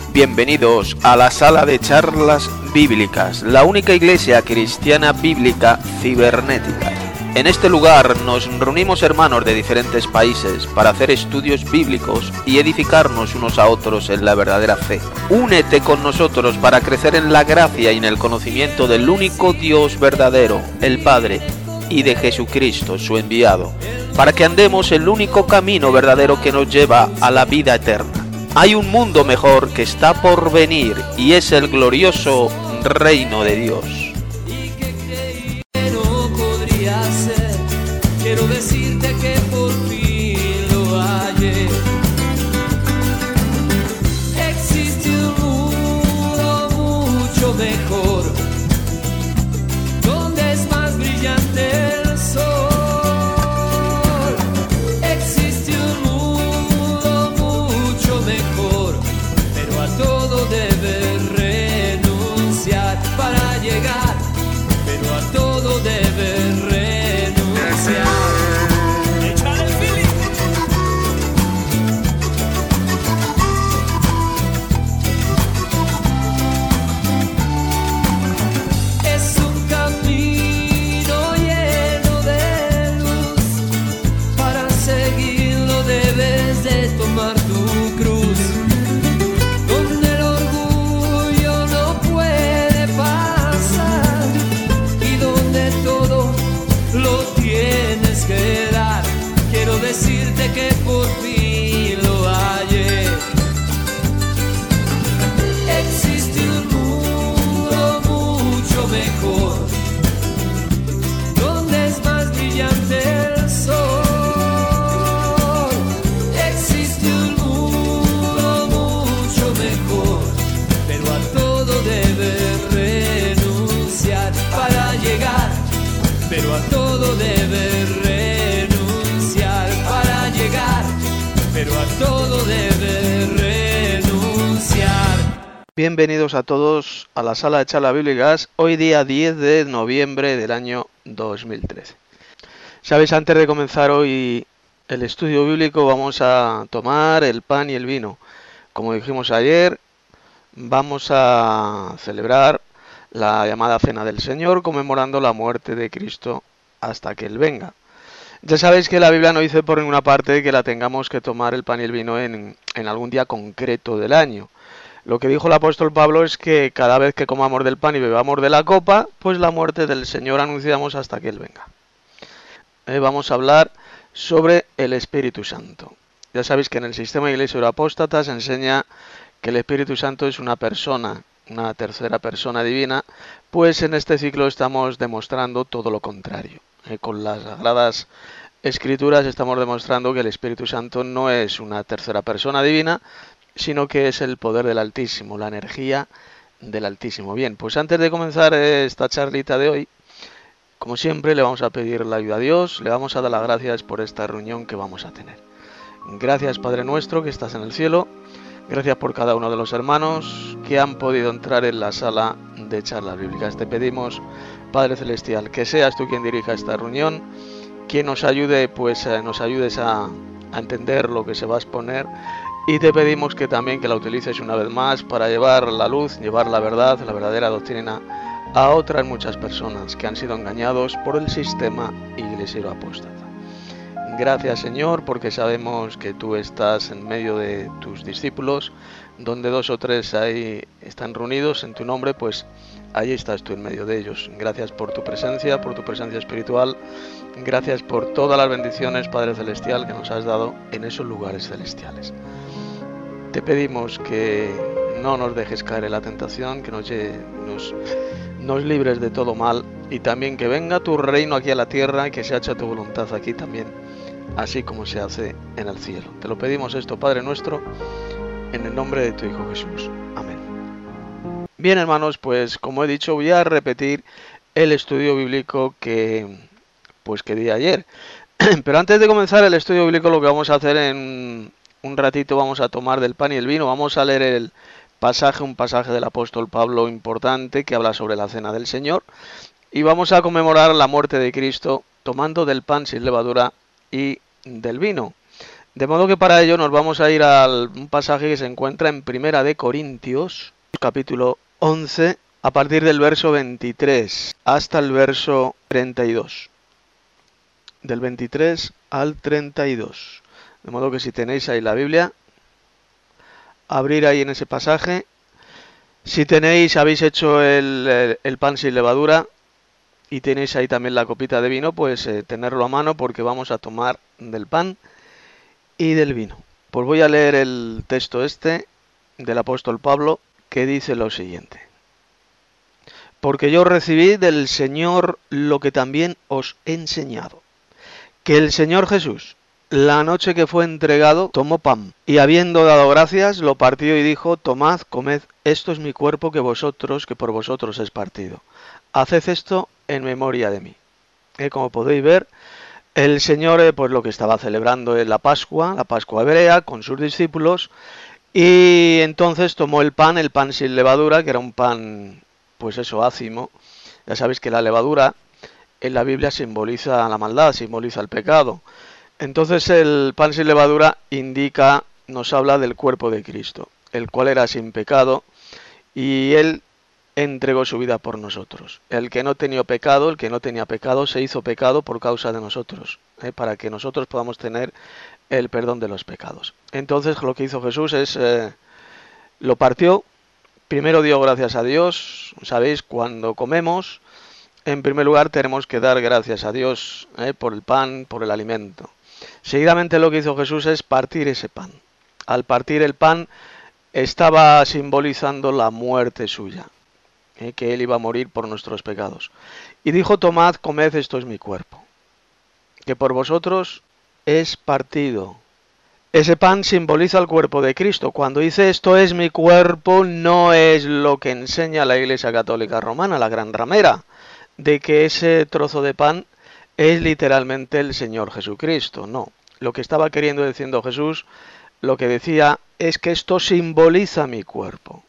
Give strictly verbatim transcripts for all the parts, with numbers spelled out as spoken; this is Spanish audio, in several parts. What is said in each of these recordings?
Bienvenidos a la sala de charlas bíblicas, la única iglesia cristiana bíblica cibernética. En este lugar nos reunimos hermanos de diferentes países para hacer estudios bíblicos y edificarnos unos a otros en la verdadera fe. Únete con nosotros para crecer en la gracia y en el conocimiento del único Dios verdadero, el Padre, y de Jesucristo, su enviado, para que andemos el único camino verdadero que nos lleva a la vida eterna. Hay un mundo mejor que está por venir y es el glorioso reino de Dios. Quiero decirte que por fin lo hallé. Existe un mundo mucho mejor, donde es más brillante el sol. Existe un mundo mucho mejor, pero a todo debes renunciar para llegar, pero a todo debes renunciar. Decirte que por fin lo hallé. Existe un mundo mucho mejor, donde es más brillante el sol. Existe un mundo mucho mejor, pero a todo debes renunciar para llegar, pero a todo debes renunciar. Pero a todo debe renunciar. Bienvenidos a todos a la sala de charlas bíblicas, hoy día diez de noviembre del año dos mil trece. Sabéis, antes de comenzar hoy el estudio bíblico vamos a tomar el pan y el vino. Como dijimos ayer, vamos a celebrar la llamada Cena del Señor, conmemorando la muerte de Cristo hasta que Él venga. Ya sabéis que la Biblia no dice por ninguna parte que la tengamos que tomar el pan y el vino en, en algún día concreto del año. Lo que dijo el apóstol Pablo es que cada vez que comamos del pan y bebamos de la copa, pues la muerte del Señor anunciamos hasta que Él venga. Eh, vamos a hablar sobre el Espíritu Santo. Ya sabéis que en el sistema de Iglesia Apóstata se enseña que el Espíritu Santo es una persona, una tercera persona divina, pues en este ciclo estamos demostrando todo lo contrario. Eh, con las Sagradas Escrituras estamos demostrando que el Espíritu Santo no es una tercera persona divina, sino que es el poder del Altísimo, la energía del Altísimo. Bien, pues antes de comenzar esta charlita de hoy, como siempre le vamos a pedir la ayuda a Dios, le vamos a dar las gracias por esta reunión que vamos a tener. Gracias, Padre nuestro que estás en el cielo, gracias por cada uno de los hermanos que han podido entrar en la sala de charlas bíblicas. Te pedimos, Padre Celestial, que seas tú quien dirija esta reunión, quien nos ayude, pues eh, nos ayudes a, a entender lo que se va a exponer, y te pedimos que también que la utilices una vez más para llevar la luz, llevar la verdad, la verdadera doctrina a otras muchas personas que han sido engañados por el sistema iglesiero apóstata. Gracias, Señor, porque sabemos que tú estás en medio de tus discípulos, donde dos o tres ahí están reunidos en tu nombre, pues allí estás tú en medio de ellos. Gracias por tu presencia, por tu presencia espiritual. Gracias por todas las bendiciones, Padre Celestial, que nos has dado en esos lugares celestiales. Te pedimos que no nos dejes caer en la tentación, que nos, nos, nos libres de todo mal, y también que venga tu reino aquí a la tierra y que se haga tu voluntad aquí también, así como se hace en el cielo. Te lo pedimos esto, Padre nuestro, en el nombre de tu Hijo Jesús. Amén. Bien, hermanos, pues como he dicho, voy a repetir el estudio bíblico que, pues, que di ayer. Pero antes de comenzar el estudio bíblico, lo que vamos a hacer en un ratito, vamos a tomar del pan y el vino, vamos a leer el pasaje, un pasaje del apóstol Pablo importante que habla sobre la cena del Señor, y vamos a conmemorar la muerte de Cristo tomando del pan sin levadura y del vino. De modo que para ello nos vamos a ir a un pasaje que se encuentra en Primera de Corintios, capítulo once, a partir del verso veintitrés hasta el verso treinta y dos. Del veintitrés al treinta y dos. De modo que si tenéis ahí la Biblia, abrir ahí en ese pasaje. Si tenéis, habéis hecho el, el, el pan sin levadura y tenéis ahí también la copita de vino, pues eh, tenerlo a mano porque vamos a tomar del pan y del vino. Pues voy a leer el texto este del apóstol Pablo que dice lo siguiente. Porque yo recibí del Señor lo que también os he enseñado, que el Señor Jesús, la noche que fue entregado, tomó pan, y habiendo dado gracias, lo partió y dijo, tomad, comed, esto es mi cuerpo que vosotros, que por vosotros es partido. Haced esto en memoria de mí. Eh, como podéis ver, el Señor, eh, pues lo que estaba celebrando es la Pascua, la Pascua hebrea, con sus discípulos, y entonces tomó el pan, el pan sin levadura, que era un pan, pues eso, ácimo. Ya sabéis que la levadura en la Biblia simboliza la maldad, simboliza el pecado. Entonces el pan sin levadura indica, nos habla del cuerpo de Cristo, el cual era sin pecado y Él entregó su vida por nosotros. El que no tenía pecado, el que no tenía pecado, se hizo pecado por causa de nosotros, ¿eh? Para que nosotros podamos tener el perdón de los pecados. Entonces lo que hizo Jesús es, eh, lo partió, primero dio gracias a Dios. Sabéis, cuando comemos, en primer lugar tenemos que dar gracias a Dios, ¿eh? por el pan, por el alimento. Seguidamente lo que hizo Jesús es partir ese pan. Al partir el pan estaba simbolizando la muerte suya, ¿eh? que Él iba a morir por nuestros pecados. Y dijo, tomad, comed, esto es mi cuerpo, que por vosotros es partido. Ese pan simboliza el cuerpo de Cristo. Cuando dice esto es mi cuerpo, no es lo que enseña la Iglesia Católica Romana, la gran ramera, de que ese trozo de pan es literalmente el Señor Jesucristo. No, lo que estaba queriendo diciendo Jesús, lo que decía es que esto simboliza mi cuerpo,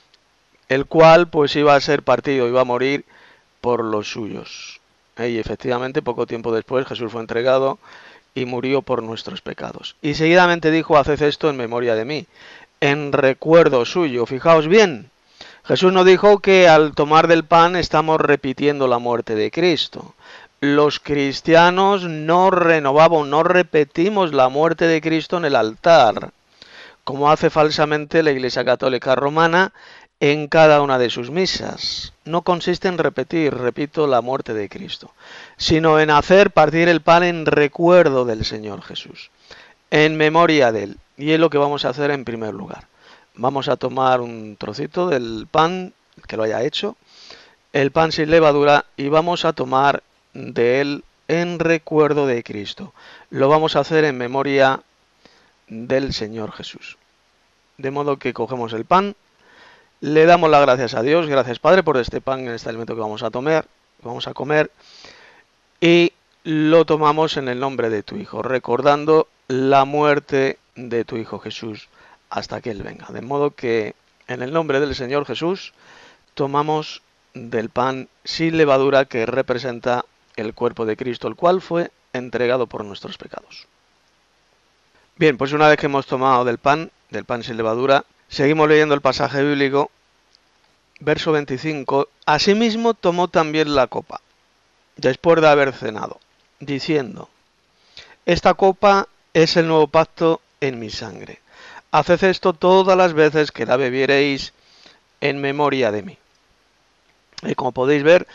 el cual pues iba a ser partido, iba a morir por los suyos. Y efectivamente poco tiempo después Jesús fue entregado y murió por nuestros pecados. Y seguidamente dijo, haced esto en memoria de mí, en recuerdo suyo. Fijaos bien, Jesús no dijo que al tomar del pan estamos repitiendo la muerte de Cristo. Los cristianos no renovamos, no repetimos la muerte de Cristo en el altar, como hace falsamente la Iglesia Católica Romana en cada una de sus misas. No consiste en repetir, repito, la muerte de Cristo, sino en hacer partir el pan en recuerdo del Señor Jesús, en memoria de Él. Y es lo que vamos a hacer en primer lugar. Vamos a tomar un trocito del pan, que lo haya hecho, el pan sin levadura, y vamos a tomar de él en recuerdo de Cristo. Lo vamos a hacer en memoria del Señor Jesús. De modo que cogemos el pan, le damos las gracias a Dios, gracias Padre por este pan, este alimento que vamos a tomar, vamos a comer, y lo tomamos en el nombre de tu Hijo, recordando la muerte de tu Hijo Jesús hasta que Él venga. De modo que en el nombre del Señor Jesús tomamos del pan sin levadura que representa el cuerpo de Cristo, el cual fue entregado por nuestros pecados. Bien, pues una vez que hemos tomado del pan, del pan sin levadura, seguimos leyendo el pasaje bíblico, verso veinticinco. Asimismo tomó también la copa, después de haber cenado, diciendo, esta copa es el nuevo pacto en mi sangre. Haced esto todas las veces que la bebiereis en memoria de mí. Y como podéis ver,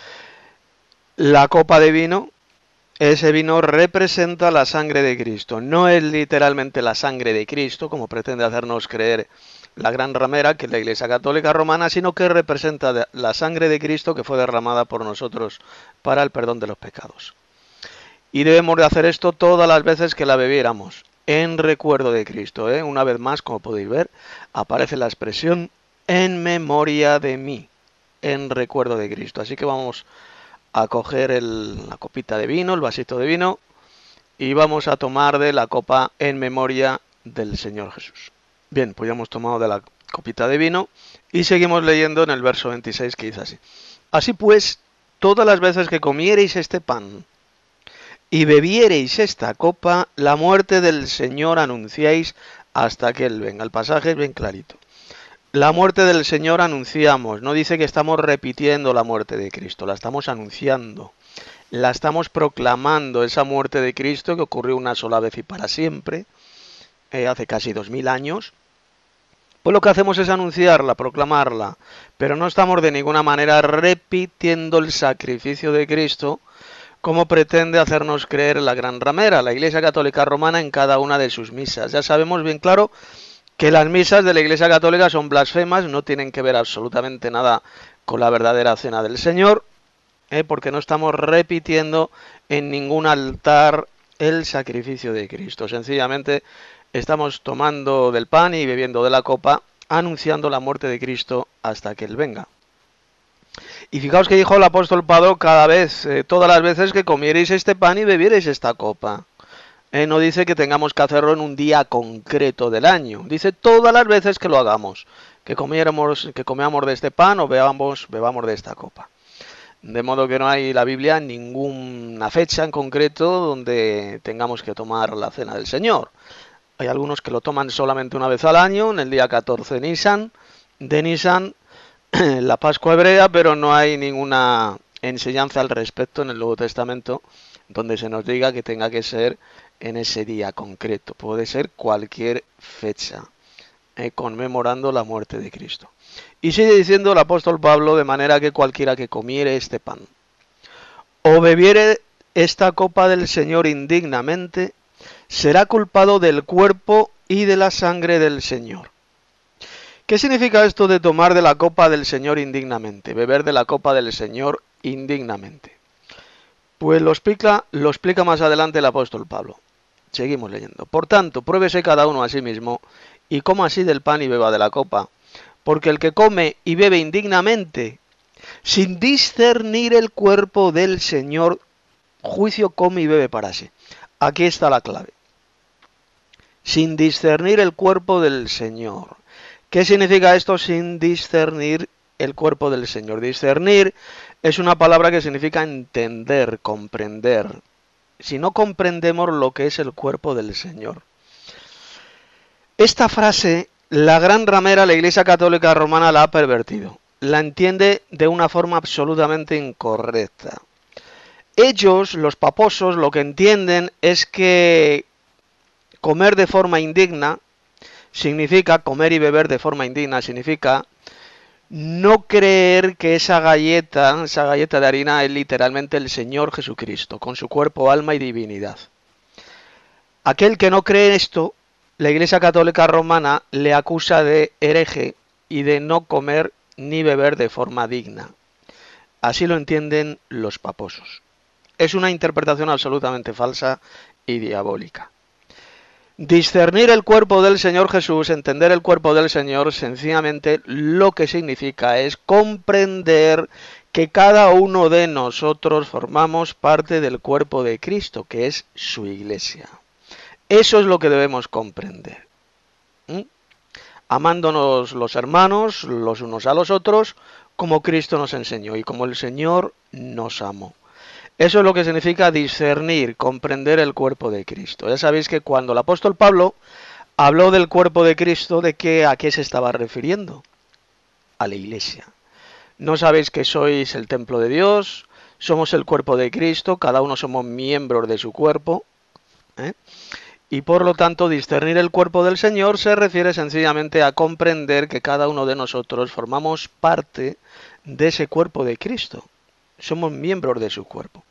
la copa de vino, ese vino representa la sangre de Cristo. No es literalmente la sangre de Cristo, como pretende hacernos creer la gran ramera, que es la Iglesia Católica Romana, sino que representa la sangre de Cristo que fue derramada por nosotros para el perdón de los pecados. Y debemos de hacer esto todas las veces que la bebiéramos, en recuerdo de Cristo. ¿eh? Una vez más, como podéis ver, aparece la expresión en memoria de mí, en recuerdo de Cristo. Así que vamos a coger el, la copita de vino, el vasito de vino, y vamos a tomar de la copa en memoria del Señor Jesús. Bien, pues ya hemos tomado de la copita de vino y seguimos leyendo en el verso veintiséis, que dice así. Así pues, todas las veces que comiereis este pan y bebiereis esta copa, la muerte del Señor anunciáis hasta que Él venga. El pasaje es bien clarito. La muerte del Señor anunciamos, no dice que estamos repitiendo la muerte de Cristo, la estamos anunciando, la estamos proclamando, esa muerte de Cristo que ocurrió una sola vez y para siempre, eh, hace casi dos mil años. Pues lo que hacemos es anunciarla, proclamarla, pero no estamos de ninguna manera repitiendo el sacrificio de Cristo, como pretende hacernos creer la gran ramera, la Iglesia Católica Romana, en cada una de sus misas. Ya sabemos bien claro que las misas de la Iglesia Católica son blasfemas, no tienen que ver absolutamente nada con la verdadera cena del Señor, ¿eh? porque no estamos repitiendo en ningún altar el sacrificio de Cristo. Sencillamente estamos tomando del pan y bebiendo de la copa, anunciando la muerte de Cristo hasta que Él venga. Y fijaos que dijo el apóstol Pablo cada vez, eh, todas las veces que comiereis este pan y bebiereis esta copa. Eh, no dice que tengamos que hacerlo en un día concreto del año. Dice todas las veces que lo hagamos, que comiéramos, que comamos de este pan o bebamos, bebamos de esta copa. De modo que no hay en la Biblia ninguna fecha en concreto donde tengamos que tomar la cena del Señor. Hay algunos que lo toman solamente una vez al año, en el día catorce de Nisan, de Nisan, la Pascua hebrea, pero no hay ninguna enseñanza al respecto en el Nuevo Testamento donde se nos diga que tenga que ser en ese día concreto. Puede ser cualquier fecha, eh, conmemorando la muerte de Cristo. Y sigue diciendo el apóstol Pablo, de manera que cualquiera que comiere este pan o bebiere esta copa del Señor indignamente, será culpado del cuerpo y de la sangre del Señor. ¿Qué significa esto de tomar de la copa del Señor indignamente? Beber de la copa del Señor indignamente. Pues lo explica, lo explica más adelante el apóstol Pablo. Seguimos leyendo. Por tanto, pruébese cada uno a sí mismo y coma así del pan y beba de la copa. Porque el que come y bebe indignamente, sin discernir el cuerpo del Señor, juicio come y bebe para sí. Aquí está la clave. Sin discernir el cuerpo del Señor. ¿Qué significa esto sin discernir el cuerpo del Señor? Discernir es una palabra que significa entender, comprender. Si no comprendemos lo que es el cuerpo del Señor. Esta frase, la gran ramera, la Iglesia Católica Romana la ha pervertido. La entiende de una forma absolutamente incorrecta. Ellos, los paposos, lo que entienden es que comer de forma indigna significa, comer y beber de forma indigna significa no creer que esa galleta, esa galleta de harina es literalmente el Señor Jesucristo, con su cuerpo, alma y divinidad. Aquel que no cree esto, la Iglesia Católica Romana le acusa de hereje y de no comer ni beber de forma digna. Así lo entienden los paposos. Es una interpretación absolutamente falsa y diabólica. Discernir el cuerpo del Señor Jesús, entender el cuerpo del Señor, sencillamente lo que significa es comprender que cada uno de nosotros formamos parte del cuerpo de Cristo, que es su iglesia. Eso es lo que debemos comprender. ¿Mm? Amándonos los hermanos, los unos a los otros, como Cristo nos enseñó y como el Señor nos amó. Eso es lo que significa discernir, comprender el cuerpo de Cristo. Ya sabéis que cuando el apóstol Pablo habló del cuerpo de Cristo, ¿de qué, a qué se estaba refiriendo? A la iglesia. ¿No sabéis que sois el templo de Dios? Somos el cuerpo de Cristo, cada uno somos miembros de su cuerpo. ¿eh? Y por lo tanto, discernir el cuerpo del Señor se refiere sencillamente a comprender que cada uno de nosotros formamos parte de ese cuerpo de Cristo. Somos miembros de su cuerpo.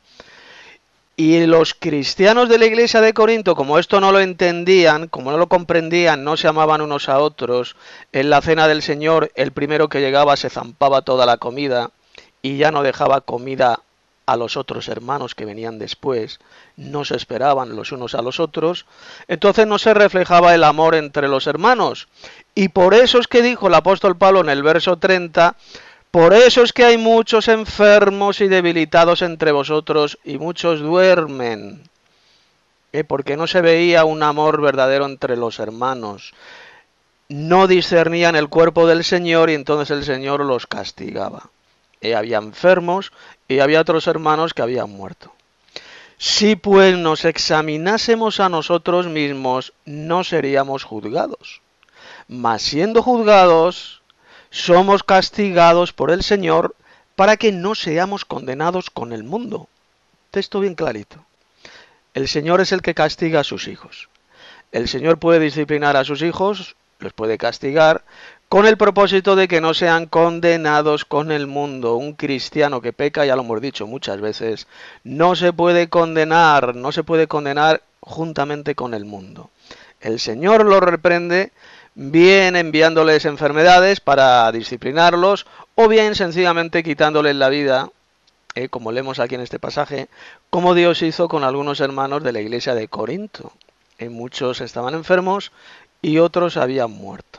Y los cristianos de la iglesia de Corinto, como esto no lo entendían, como no lo comprendían, no se amaban unos a otros, en la cena del Señor el primero que llegaba se zampaba toda la comida y ya no dejaba comida a los otros hermanos que venían después, no se esperaban los unos a los otros, entonces no se reflejaba el amor entre los hermanos. Y por eso es que dijo el apóstol Pablo en el verso treinta, por eso es que hay muchos enfermos y debilitados entre vosotros y muchos duermen. ¿Eh? Porque no se veía un amor verdadero entre los hermanos. No discernían el cuerpo del Señor y entonces el Señor los castigaba. Y había enfermos y había otros hermanos que habían muerto. Si pues nos examinásemos a nosotros mismos, no seríamos juzgados. Mas siendo juzgados, somos castigados por el Señor para que no seamos condenados con el mundo. Texto bien clarito. El Señor es el que castiga a sus hijos. El Señor puede disciplinar a sus hijos, los puede castigar, con el propósito de que no sean condenados con el mundo. Un cristiano que peca, ya lo hemos dicho muchas veces, no se puede condenar, no se puede condenar juntamente con el mundo. El Señor los reprende, bien enviándoles enfermedades para disciplinarlos, o bien sencillamente quitándoles la vida, eh, como leemos aquí en este pasaje, como Dios hizo con algunos hermanos de la iglesia de Corinto. Eh, muchos estaban enfermos y otros habían muerto.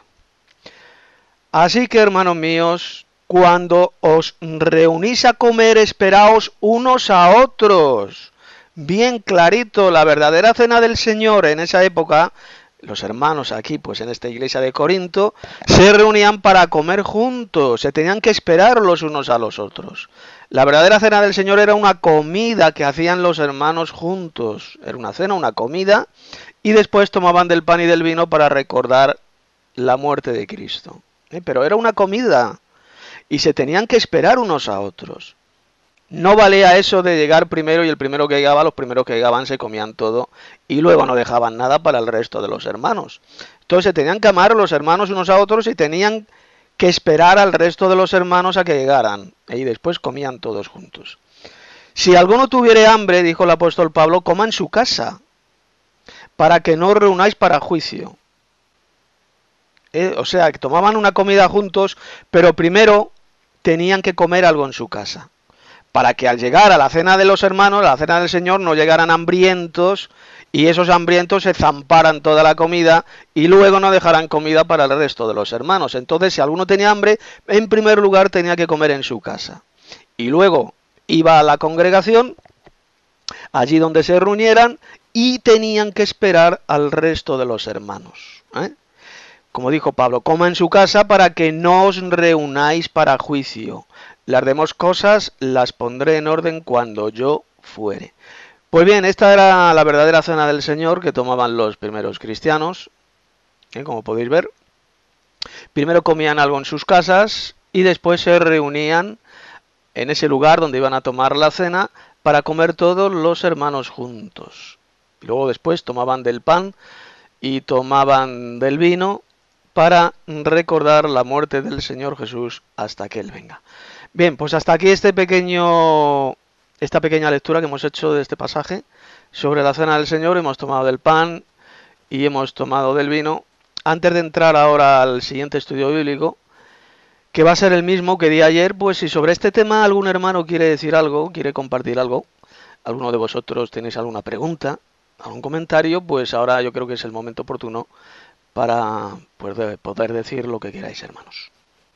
Así que, hermanos míos, cuando os reunís a comer, esperaos unos a otros. Bien clarito, la verdadera cena del Señor en esa época, los hermanos aquí, pues en esta iglesia de Corinto, se reunían para comer juntos, se tenían que esperar los unos a los otros. La verdadera cena del Señor era una comida que hacían los hermanos juntos, era una cena, una comida, y después tomaban del pan y del vino para recordar la muerte de Cristo. ¿Eh? Pero era una comida, y se tenían que esperar unos a otros. No valía eso de llegar primero y el primero que llegaba, los primeros que llegaban se comían todo y luego no dejaban nada para el resto de los hermanos. Entonces se tenían que amar los hermanos unos a otros y tenían que esperar al resto de los hermanos a que llegaran y después comían todos juntos. Si alguno tuviere hambre, dijo el apóstol Pablo, coma en su casa, para que no os reunáis para juicio. Eh, o sea, que tomaban una comida juntos, pero primero tenían que comer algo en su casa, para que al llegar a la cena de los hermanos, a la cena del Señor, no llegaran hambrientos y esos hambrientos se zamparan toda la comida y luego no dejaran comida para el resto de los hermanos. Entonces, si alguno tenía hambre, en primer lugar tenía que comer en su casa. Y luego iba a la congregación, allí donde se reunieran, y tenían que esperar al resto de los hermanos. ¿eh? Como dijo Pablo, coma en su casa para que no os reunáis para juicio. Las demás cosas las pondré en orden cuando yo fuere. Pues bien, esta era la verdadera cena del Señor que tomaban los primeros cristianos, ¿eh? como podéis ver. Primero comían algo en sus casas y después se reunían en ese lugar donde iban a tomar la cena para comer todos los hermanos juntos. Y luego después tomaban del pan y tomaban del vino para recordar la muerte del Señor Jesús hasta que Él venga. Bien, pues hasta aquí este pequeño, esta pequeña lectura que hemos hecho de este pasaje sobre la cena del Señor. Hemos tomado del pan y hemos tomado del vino. Antes de entrar ahora al siguiente estudio bíblico, que va a ser el mismo que di ayer, pues si sobre este tema algún hermano quiere decir algo, quiere compartir algo, alguno de vosotros tenéis alguna pregunta, algún comentario, pues ahora yo creo que es el momento oportuno para pues, poder decir lo que queráis, hermanos.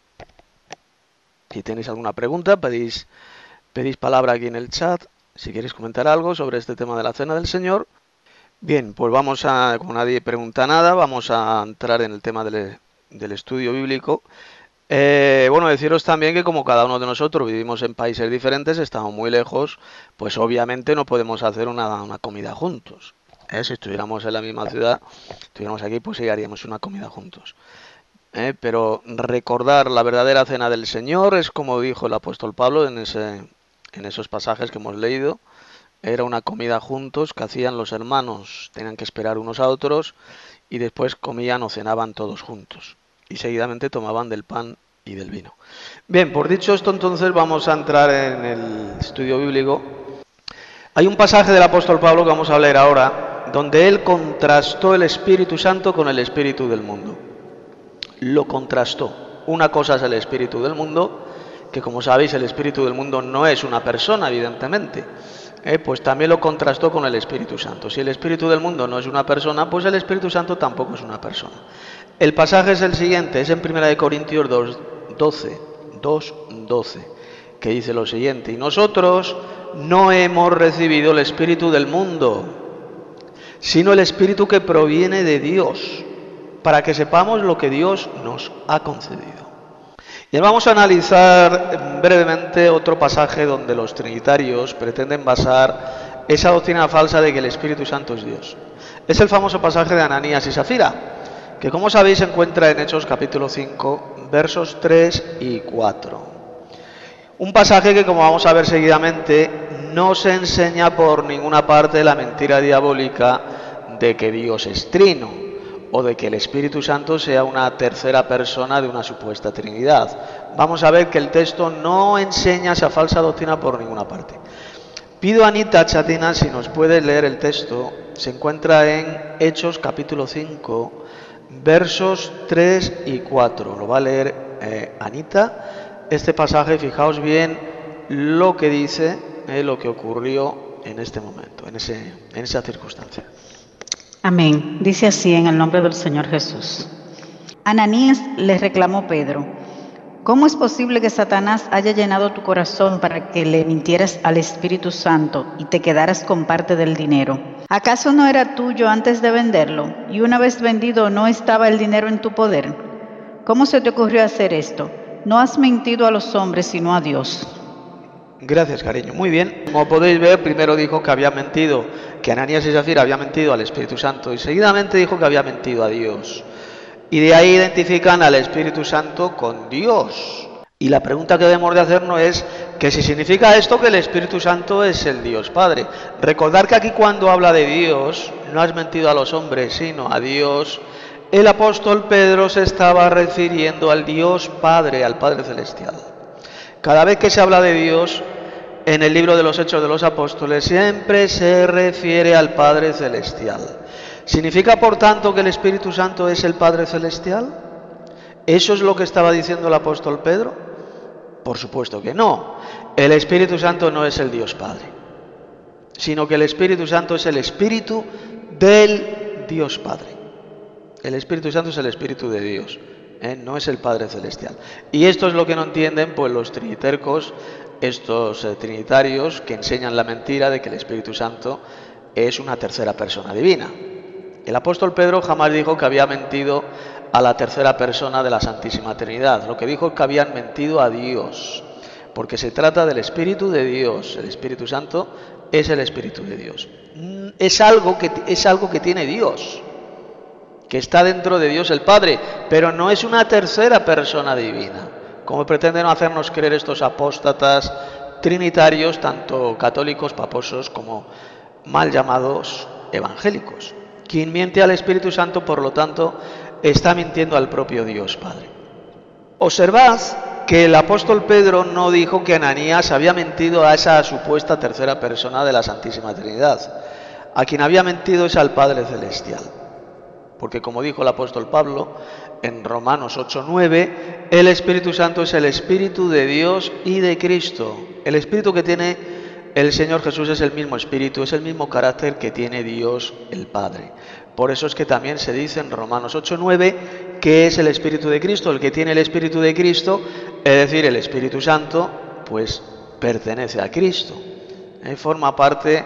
Si tenéis alguna pregunta, pedís, pedís palabra aquí en el chat, si queréis comentar algo sobre este tema de la cena del Señor. Bien, pues vamos a, como nadie pregunta nada, vamos a entrar en el tema del, del estudio bíblico. Eh, bueno, deciros también que como cada uno de nosotros vivimos en países diferentes, estamos muy lejos, pues obviamente no podemos hacer una, una comida juntos. ¿Eh? Si estuviéramos en la misma ciudad, estuviéramos aquí, pues sí haríamos una comida juntos. ¿Eh? Pero recordar la verdadera cena del Señor es como dijo el apóstol Pablo en, ese, en esos pasajes que hemos leído. Era una comida juntos que hacían los hermanos, tenían que esperar unos a otros y después comían o cenaban todos juntos. Y seguidamente tomaban del pan y del vino. Bien, por dicho esto, entonces vamos a entrar en el estudio bíblico. Hay un pasaje del apóstol Pablo que vamos a leer ahora, donde él contrastó el Espíritu Santo con el espíritu del mundo. Lo contrastó. Una cosa es el espíritu del mundo, que como sabéis el espíritu del mundo no es una persona, evidentemente. Eh, pues también lo contrastó con el Espíritu Santo. Si el espíritu del mundo no es una persona, pues el Espíritu Santo tampoco es una persona. El pasaje es el siguiente, es en primera de Corintios dos, doce, dos, doce, que dice lo siguiente: y nosotros no hemos recibido el espíritu del mundo, sino el espíritu que proviene de Dios, para que sepamos lo que Dios nos ha concedido. Y vamos a analizar brevemente otro pasaje donde los trinitarios pretenden basar esa doctrina falsa de que el Espíritu Santo es Dios. Es el famoso pasaje de Ananías y Safira, que como sabéis se encuentra en Hechos capítulo cinco, versos tres y cuatro. Un pasaje que, como vamos a ver seguidamente, no se enseña por ninguna parte la mentira diabólica de que Dios es trino, o de que el Espíritu Santo sea una tercera persona de una supuesta Trinidad. Vamos a ver que el texto no enseña esa falsa doctrina por ninguna parte. Pido a Anita Chatina si nos puede leer el texto. Se encuentra en Hechos capítulo cinco, versos tres y cuatro. Lo va a leer eh, Anita. Este pasaje, fijaos bien lo que dice, eh, lo que ocurrió en este momento, en, ese, en esa circunstancia. Amén. Dice así en el nombre del Señor Jesús. Ananías le reclamó Pedro: ¿cómo es posible que Satanás haya llenado tu corazón para que le mintieras al Espíritu Santo y te quedaras con parte del dinero? ¿Acaso no era tuyo antes de venderlo? Y una vez vendido, ¿no estaba el dinero en tu poder? ¿Cómo se te ocurrió hacer esto? No has mentido a los hombres, sino a Dios. Gracias, cariño. Muy bien. Como podéis ver, primero dijo que había mentido, que Ananías y Safira había mentido al Espíritu Santo, y seguidamente dijo que había mentido a Dios. Y de ahí identifican al Espíritu Santo con Dios. Y la pregunta que debemos de hacernos es que si significa esto que el Espíritu Santo es el Dios Padre. Recordar que aquí cuando habla de Dios, no has mentido a los hombres, sino a Dios. El apóstol Pedro se estaba refiriendo al Dios Padre, al Padre Celestial. Cada vez que se habla de Dios en el libro de los Hechos de los Apóstoles, siempre se refiere al Padre Celestial. ¿Significa, por tanto, que el Espíritu Santo es el Padre Celestial? ¿Eso es lo que estaba diciendo el apóstol Pedro? Por supuesto que no. El Espíritu Santo no es el Dios Padre, sino que el Espíritu Santo es el Espíritu del Dios Padre. El Espíritu Santo es el Espíritu de Dios, ¿eh? No es el Padre Celestial. Y esto es lo que no entienden pues los trinitercos, estos eh, trinitarios que enseñan la mentira de que el Espíritu Santo es una tercera persona divina. El apóstol Pedro jamás dijo que había mentido a la tercera persona de la Santísima Trinidad. Lo que dijo es que habían mentido a Dios, porque se trata del Espíritu de Dios. El Espíritu Santo es el Espíritu de Dios. Es algo que, es algo que tiene Dios, que está dentro de Dios el Padre, pero no es una tercera persona divina, como pretenden hacernos creer estos apóstatas trinitarios, tanto católicos, paposos, como mal llamados evangélicos. Quien miente al Espíritu Santo, por lo tanto, está mintiendo al propio Dios Padre. Observad que el apóstol Pedro no dijo que Ananías había mentido a esa supuesta tercera persona de la Santísima Trinidad. A quien había mentido es al Padre Celestial. Porque como dijo el apóstol Pablo en Romanos ocho nueve, el Espíritu Santo es el Espíritu de Dios y de Cristo. El Espíritu que tiene el Señor Jesús es el mismo Espíritu, es el mismo carácter que tiene Dios el Padre. Por eso es que también se dice en Romanos ocho nueve que es el Espíritu de Cristo. El que tiene el Espíritu de Cristo, es decir, el Espíritu Santo, pues pertenece a Cristo, ¿eh? Forma parte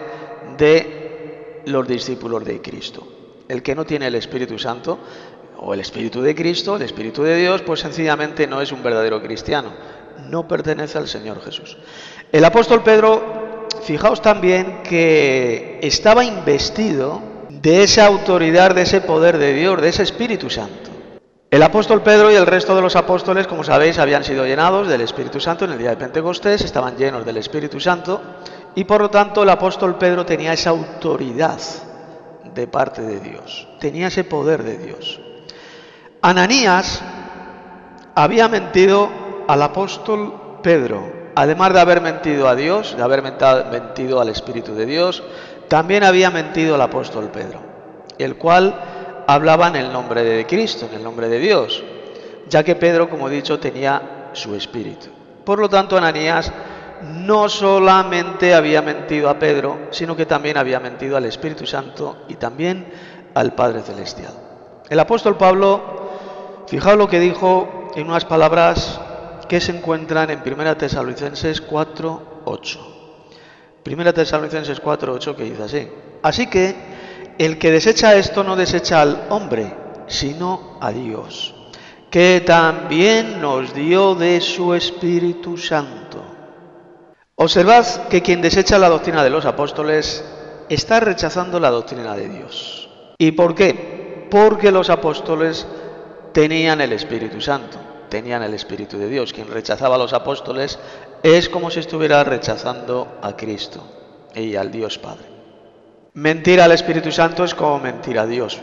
de los discípulos de Cristo. El que no tiene el Espíritu Santo, o el Espíritu de Cristo, el Espíritu de Dios, pues sencillamente no es un verdadero cristiano, no pertenece al Señor Jesús. El apóstol Pedro, fijaos también que estaba investido de esa autoridad, de ese poder de Dios, de ese Espíritu Santo. El apóstol Pedro y el resto de los apóstoles, como sabéis, habían sido llenados del Espíritu Santo en el día de Pentecostés, estaban llenos del Espíritu Santo, y por lo tanto el apóstol Pedro tenía esa autoridad de parte de Dios, tenía ese poder de Dios. Ananías había mentido al apóstol Pedro, además de haber mentido a Dios, de haber mentido al Espíritu de Dios, también había mentido al apóstol Pedro, el cual hablaba en el nombre de Cristo, en el nombre de Dios, ya que Pedro, como he dicho, tenía su espíritu. Por lo tanto, Ananías no solamente había mentido a Pedro, sino que también había mentido al Espíritu Santo y también al Padre Celestial. El apóstol Pablo, fijaos lo que dijo en unas palabras que se encuentran en Primera Tesalonicenses cuatro ocho. Primera Tesalonicenses cuatro ocho, que dice así: así que el que desecha esto no desecha al hombre, sino a Dios, que también nos dio de su Espíritu Santo. Observad que quien desecha la doctrina de los apóstoles está rechazando la doctrina de Dios. ¿Y por qué? Porque los apóstoles tenían el Espíritu Santo, tenían el Espíritu de Dios. Quien rechazaba a los apóstoles es como si estuviera rechazando a Cristo y al Dios Padre. Mentir al Espíritu Santo es como mentir a Dios.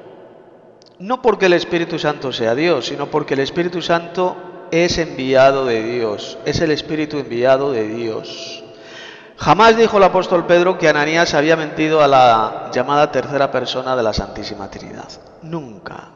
No porque el Espíritu Santo sea Dios, sino porque el Espíritu Santo es enviado de Dios, es el Espíritu enviado de Dios. Jamás dijo el apóstol Pedro que Ananías había mentido a la llamada tercera persona de la Santísima Trinidad. Nunca.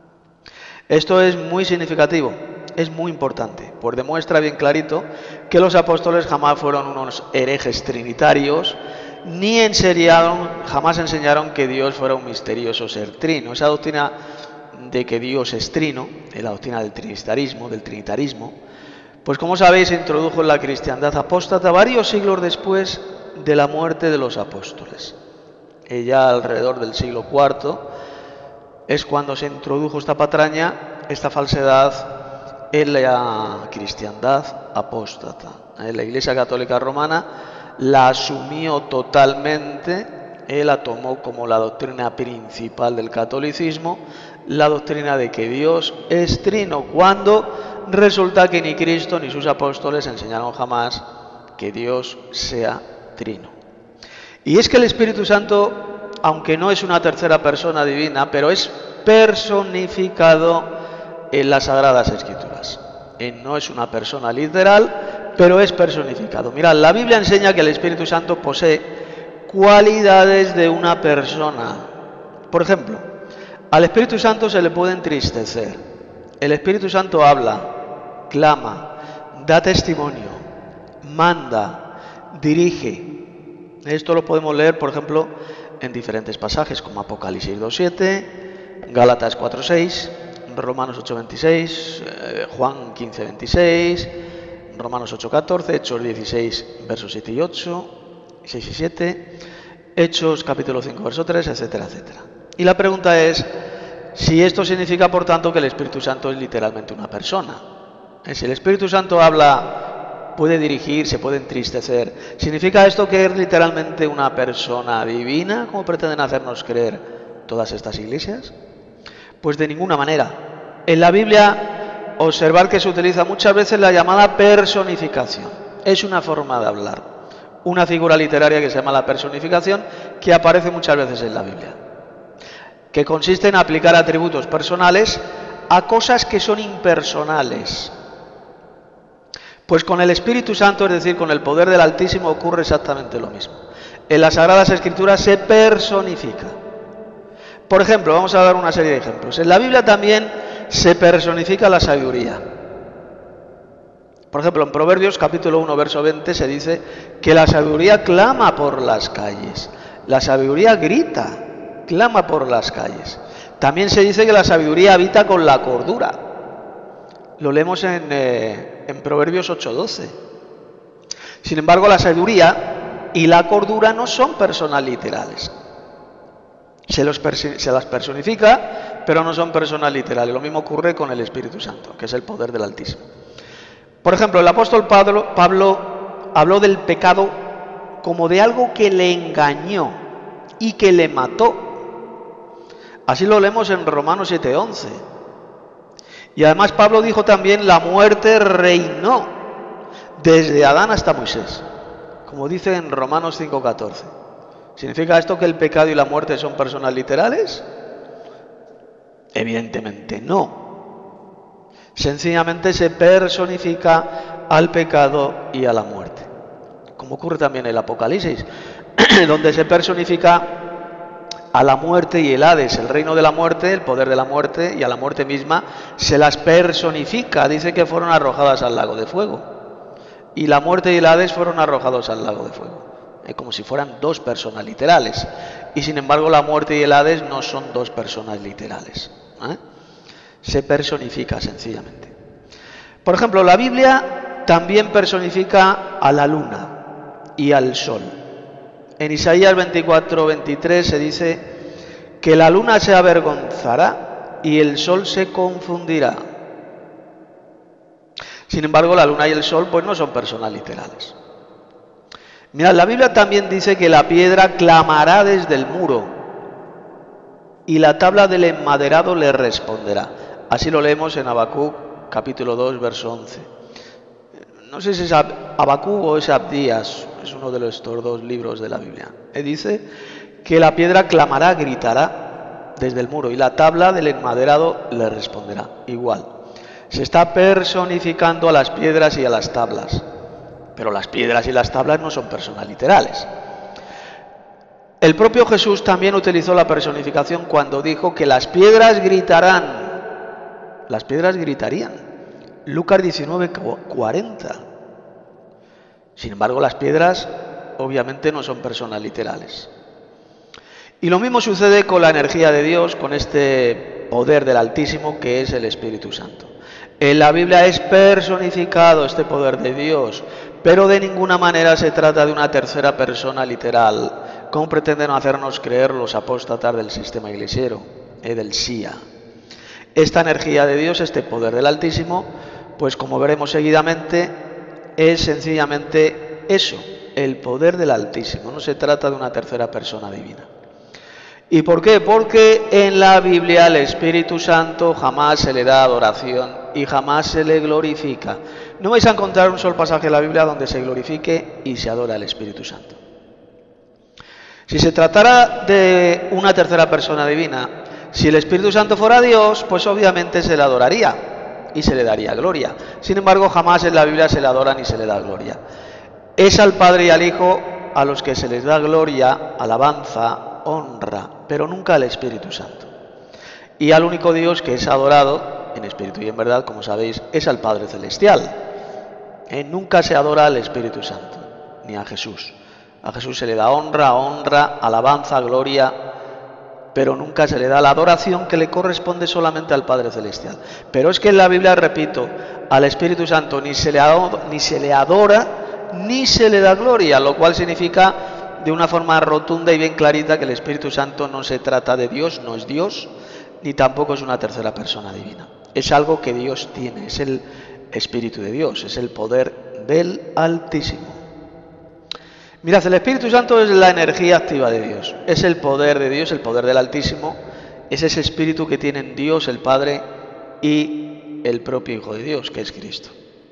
Esto es muy significativo, es muy importante, pues demuestra bien clarito que los apóstoles jamás fueron unos herejes trinitarios, ni enseñaron, jamás enseñaron que Dios fuera un misterioso ser trino. Esa doctrina de que Dios es trino, la doctrina del trinitarismo, del trinitarismo, pues como sabéis se introdujo en la cristiandad apóstata varios siglos después de la muerte de los apóstoles. Y ya alrededor del siglo cuarto es cuando se introdujo esta patraña, esta falsedad en la cristiandad apóstata. En la Iglesia Católica Romana la asumió totalmente, él la tomó como la doctrina principal del catolicismo, la doctrina de que Dios es trino, cuando resulta que ni Cristo ni sus apóstoles enseñaron jamás que Dios sea trino. Y es que el Espíritu Santo, aunque no es una tercera persona divina, pero es personificado en las Sagradas Escrituras. Él no es una persona literal, pero es personificado. Mirad, la Biblia enseña que el Espíritu Santo posee cualidades de una persona. Por ejemplo, al Espíritu Santo se le puede entristecer. El Espíritu Santo habla, clama, da testimonio, manda, dirige. Esto lo podemos leer, por ejemplo, en diferentes pasajes como Apocalipsis dos siete, Gálatas cuatro seis, Romanos ocho veintiséis, eh, Juan quince veintiséis, Romanos ocho catorce, Hechos dieciséis, versos siete y ocho, seis y siete, Hechos capítulo cinco, verso tres, etcétera, etcétera. Y la pregunta es si esto significa, por tanto, que el Espíritu Santo es literalmente una persona. Si el Espíritu Santo habla, puede dirigir, se puede entristecer, ¿significa esto que es literalmente una persona divina, como pretenden hacernos creer todas estas iglesias? Pues de ninguna manera. En la Biblia, observar que se utiliza muchas veces la llamada personificación. Es una forma de hablar, una figura literaria que se llama la personificación, que aparece muchas veces en la Biblia, que consiste en aplicar atributos personales a cosas que son impersonales. Pues con el Espíritu Santo, es decir, con el poder del Altísimo, ocurre exactamente lo mismo. En las Sagradas Escrituras se personifica. Por ejemplo, vamos a dar una serie de ejemplos. En la Biblia también se personifica la sabiduría. Por ejemplo, en Proverbios capítulo uno, verso veinte se dice que la sabiduría clama por las calles. La sabiduría grita, clama por las calles. También se dice que la sabiduría habita con la cordura. Lo leemos en, eh, en Proverbios ocho doce. Sin embargo, la sabiduría y la cordura no son personas literales. Se, los se las personifica, pero no son personas literales. Lo mismo ocurre con el Espíritu Santo, que es el poder del Altísimo. Por ejemplo, el apóstol Pablo, Pablo habló del pecado como de algo que le engañó y que le mató. Así lo leemos en Romanos siete once. Y además Pablo dijo también: la muerte reinó desde Adán hasta Moisés, como dice en Romanos cinco catorce. ¿Significa esto que el pecado y la muerte son personas literales? Evidentemente no. Sencillamente se personifica al pecado y a la muerte, como ocurre también en el Apocalipsis, donde se personifica a la muerte y el Hades, el reino de la muerte, el poder de la muerte, y a la muerte misma se las personifica. Dice que fueron arrojadas al lago de fuego, y la muerte y el Hades fueron arrojados al lago de fuego, eh, como si fueran dos personas literales, y sin embargo la muerte y el Hades no son dos personas literales, ¿eh? Se personifica sencillamente. Por ejemplo, la Biblia también personifica a la luna y al sol. En Isaías veinticuatro veintitrés se dice que la luna se avergonzará y el sol se confundirá. Sin embargo, la luna y el sol pues no son personas literales. Mirad, la Biblia también dice que la piedra clamará desde el muro y la tabla del enmaderado le responderá. Así lo leemos en Habacuc capítulo dos, verso once. No sé si es Habacuc o es Abdías, es uno de estos dos libros de la Biblia. Y dice que la piedra clamará, gritará desde el muro y la tabla del enmaderado le responderá. Igual, se está personificando a las piedras y a las tablas, pero las piedras y las tablas no son personas literales. El propio Jesús también utilizó la personificación cuando dijo que las piedras gritarán, las piedras gritarían. Lucas diecinueve, cuarenta. Sin embargo, las piedras obviamente no son personas literales. Y lo mismo sucede con la energía de Dios, con este poder del Altísimo que es el Espíritu Santo. En la Biblia es personificado este poder de Dios, pero de ninguna manera se trata de una tercera persona literal, como pretenden hacernos creer los apóstatas del sistema iglesiero, eh, del S I A. Esta energía de Dios, este poder del Altísimo, pues como veremos seguidamente, es sencillamente eso, el poder del Altísimo. No se trata de una tercera persona divina. ¿Y por qué? Porque en la Biblia al Espíritu Santo jamás se le da adoración y jamás se le glorifica. No vais a encontrar un solo pasaje en la Biblia donde se glorifique y se adora al Espíritu Santo. Si se tratara de una tercera persona divina, si el Espíritu Santo fuera Dios, pues obviamente se le adoraría y se le daría gloria. Sin embargo, jamás en la Biblia se le adora ni se le da gloria. Es al Padre y al Hijo a los que se les da gloria, alabanza, honra, pero nunca al Espíritu Santo. Y al único Dios que es adorado, en espíritu y en verdad, como sabéis, es al Padre Celestial. Eh, nunca se adora al Espíritu Santo, ni a Jesús. A Jesús se le da honra, honra, alabanza, gloria, pero nunca se le da la adoración que le corresponde solamente al Padre Celestial. Pero es que en la Biblia, repito, al Espíritu Santo ni se le adora, ni se le adora, ni se le da gloria, lo cual significa de una forma rotunda y bien clarita que el Espíritu Santo no se trata de Dios, no es Dios, ni tampoco es una tercera persona divina. Es algo que Dios tiene, es el Espíritu de Dios, es el poder del Altísimo. Mirad, el Espíritu Santo es la energía activa de Dios, es el poder de Dios, el poder del Altísimo, es ese Espíritu que tienen Dios, el Padre y el propio Hijo de Dios, que es Cristo.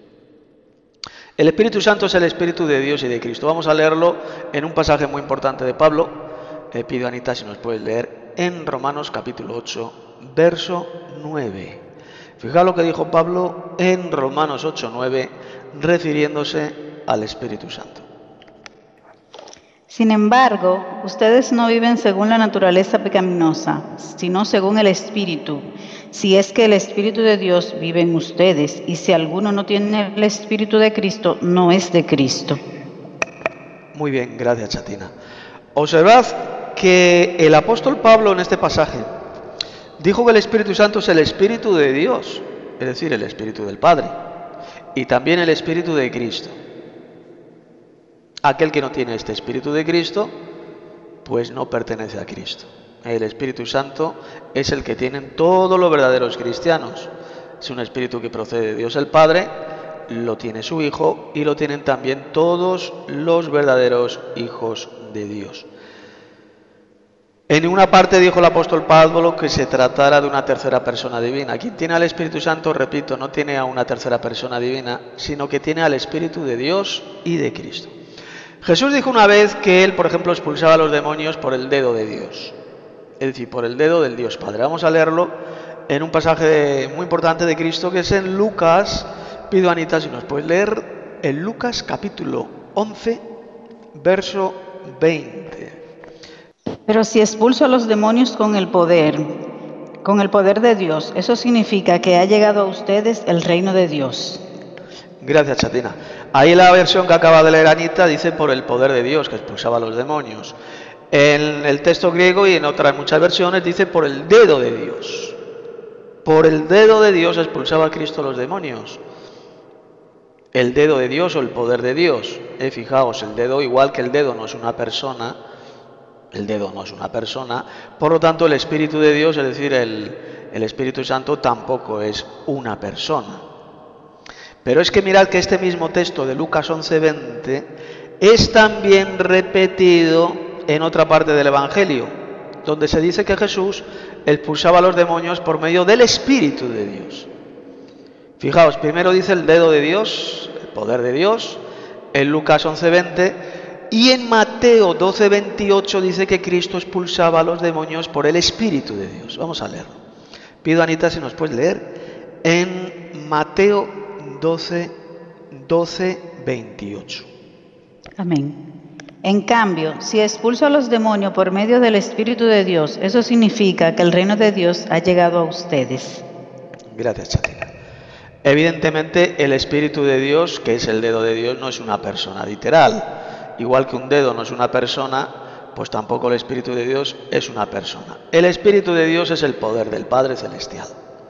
El Espíritu Santo es el Espíritu de Dios y de Cristo. Vamos a leerlo en un pasaje muy importante de Pablo. Le pido a Anita si nos puedes leer en Romanos capítulo ocho, verso nueve. Fijaos lo que dijo Pablo en Romanos ocho, nueve, refiriéndose al Espíritu Santo. Sin embargo, ustedes no viven según la naturaleza pecaminosa, sino según el Espíritu. Si es que el Espíritu de Dios vive en ustedes, y si alguno no tiene el Espíritu de Cristo, no es de Cristo. Muy bien, gracias, Chatina. Observad que el apóstol Pablo en este pasaje dijo que el Espíritu Santo es el Espíritu de Dios, es decir, el Espíritu del Padre, y también el Espíritu de Cristo. Aquel que no tiene este Espíritu de Cristo, pues no pertenece a Cristo. El Espíritu Santo es el que tienen todos los verdaderos cristianos. Es un Espíritu que procede de Dios el Padre, lo tiene su Hijo y lo tienen también todos los verdaderos hijos de Dios. En ninguna parte dijo el apóstol Pablo que se tratara de una tercera persona divina. Quien tiene al Espíritu Santo, repito, no tiene a una tercera persona divina, sino que tiene al Espíritu de Dios y de Cristo. Jesús dijo una vez que él, por ejemplo, expulsaba a los demonios por el dedo de Dios, es decir, por el dedo del Dios Padre. Vamos a leerlo en un pasaje muy importante de Cristo que es en Lucas. Pido a Anita si nos puedes leer en Lucas capítulo once, verso veinte. Pero si expulso a los demonios con el poder, con el poder de Dios, eso significa que ha llegado a ustedes el reino de Dios. Gracias, Chatina. Ahí la versión que acaba de leer Anita dice por el poder de Dios que expulsaba a los demonios. En el texto griego y en otras muchas versiones dice por el dedo de Dios. Por el dedo de Dios expulsaba a Cristo a los demonios. El dedo de Dios o el poder de Dios. Eh, fijaos, el dedo, igual que el dedo no es una persona, el dedo no es una persona, por lo tanto el Espíritu de Dios, es decir, el, el Espíritu Santo tampoco es una persona. Pero es que mirad que este mismo texto de Lucas once veinte es también repetido en otra parte del Evangelio, donde se dice que Jesús expulsaba a los demonios por medio del Espíritu de Dios. Fijaos, primero dice el dedo de Dios, el poder de Dios, en Lucas once veinte, y en Mateo doce veintiocho dice que Cristo expulsaba a los demonios por el Espíritu de Dios. Vamos a leerlo. Pido a Anita si nos puedes leer en Mateo doce, doce, veintiocho. Amén. En cambio, si expulso a los demonios por medio del Espíritu de Dios, eso significa que el reino de Dios ha llegado a ustedes. Gracias, Chatina. Evidentemente, el Espíritu de Dios, que es el dedo de Dios, no es una persona literal. Igual que un dedo no es una persona, pues tampoco el Espíritu de Dios es una persona. El Espíritu de Dios es el poder del Padre Celestial.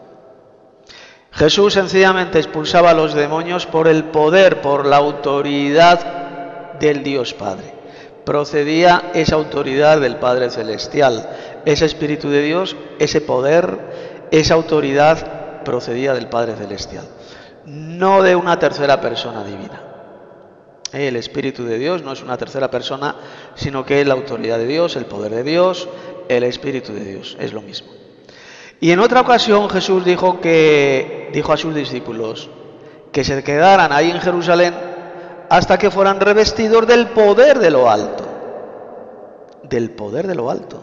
Jesús sencillamente expulsaba a los demonios por el poder, por la autoridad del Dios Padre. Procedía esa autoridad del Padre Celestial. Ese Espíritu de Dios, ese poder, esa autoridad procedía del Padre Celestial, no de una tercera persona divina. El Espíritu de Dios no es una tercera persona, sino que es la autoridad de Dios, el poder de Dios, el Espíritu de Dios, es lo mismo. Y en otra ocasión Jesús dijo que dijo a sus discípulos que se quedaran ahí en Jerusalén hasta que fueran revestidos del poder de lo alto. Del poder de lo alto.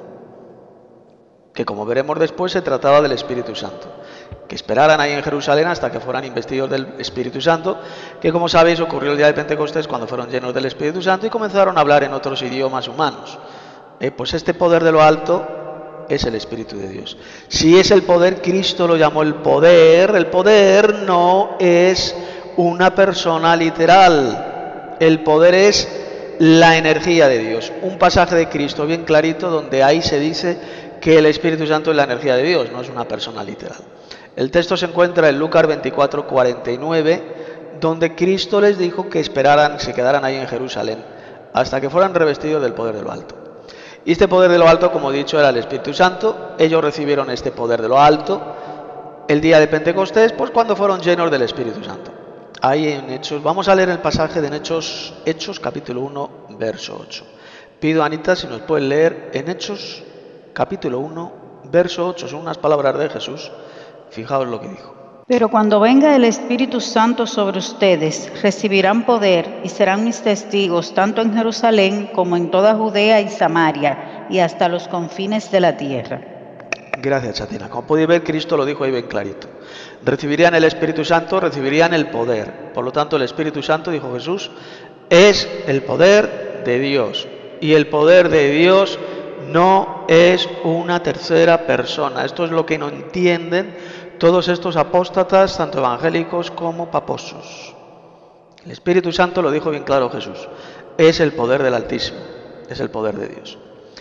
Que como veremos después se trataba del Espíritu Santo. Que esperaran ahí en Jerusalén hasta que fueran investidos del Espíritu Santo, que como sabéis ocurrió el día de Pentecostés cuando fueron llenos del Espíritu Santo y comenzaron a hablar en otros idiomas humanos. Eh, pues este poder de lo alto es el Espíritu de Dios. Si es el poder, Cristo lo llamó el poder. El poder no es una persona literal. El poder es la energía de Dios. Un pasaje de Cristo bien clarito donde ahí se dice que el Espíritu Santo es la energía de Dios, no es una persona literal. El texto se encuentra en Lucas veinticuatro, cuarenta y nueve, donde Cristo les dijo que esperaran, se quedaran ahí en Jerusalén, hasta que fueran revestidos del poder de lo alto. Y este poder de lo alto, como he dicho, era el Espíritu Santo. Ellos recibieron este poder de lo alto el día de Pentecostés, pues cuando fueron llenos del Espíritu Santo. Ahí en Hechos, vamos a leer el pasaje de Hechos, Hechos capítulo uno, verso ocho. Pido a Anita si nos puede leer en Hechos capítulo uno, verso ocho, son unas palabras de Jesús. Fijaos lo que dijo. Pero cuando venga el Espíritu Santo sobre ustedes, recibirán poder y serán mis testigos tanto en Jerusalén como en toda Judea y Samaria y hasta los confines de la tierra. Gracias, Chatina. Como podéis ver, Cristo lo dijo ahí bien clarito. Recibirían el Espíritu Santo, recibirían el poder. Por lo tanto, el Espíritu Santo, dijo Jesús, es el poder de Dios. Y el poder de Dios no es una tercera persona. Esto es lo que no entienden todos estos apóstatas, tanto evangélicos como paposos. El Espíritu Santo, lo dijo bien claro Jesús, es el poder del Altísimo, es el poder de Dios.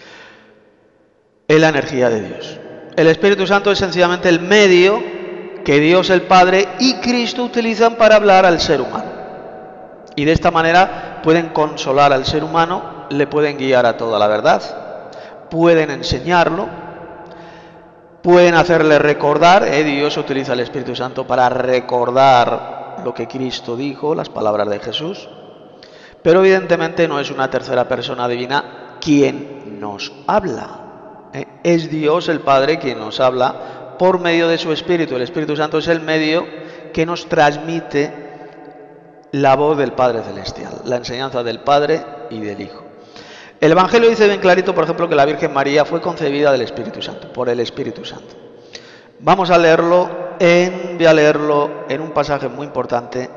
Es la energía de Dios. El Espíritu Santo es sencillamente el medio que Dios el Padre y Cristo utilizan para hablar al ser humano. Y de esta manera pueden consolar al ser humano, le pueden guiar a toda la verdad, pueden enseñarlo, pueden hacerle recordar. eh, Dios utiliza el Espíritu Santo para recordar lo que Cristo dijo, las palabras de Jesús, pero evidentemente no es una tercera persona divina quien nos habla. eh, Es Dios el Padre quien nos habla por medio de su Espíritu. El Espíritu Santo es el medio que nos transmite la voz del Padre Celestial, la enseñanza del Padre y del Hijo. El Evangelio dice bien clarito, por ejemplo, que la Virgen María fue concebida del Espíritu Santo, por el Espíritu Santo. Vamos a leerlo en, voy a leerlo en un pasaje muy importante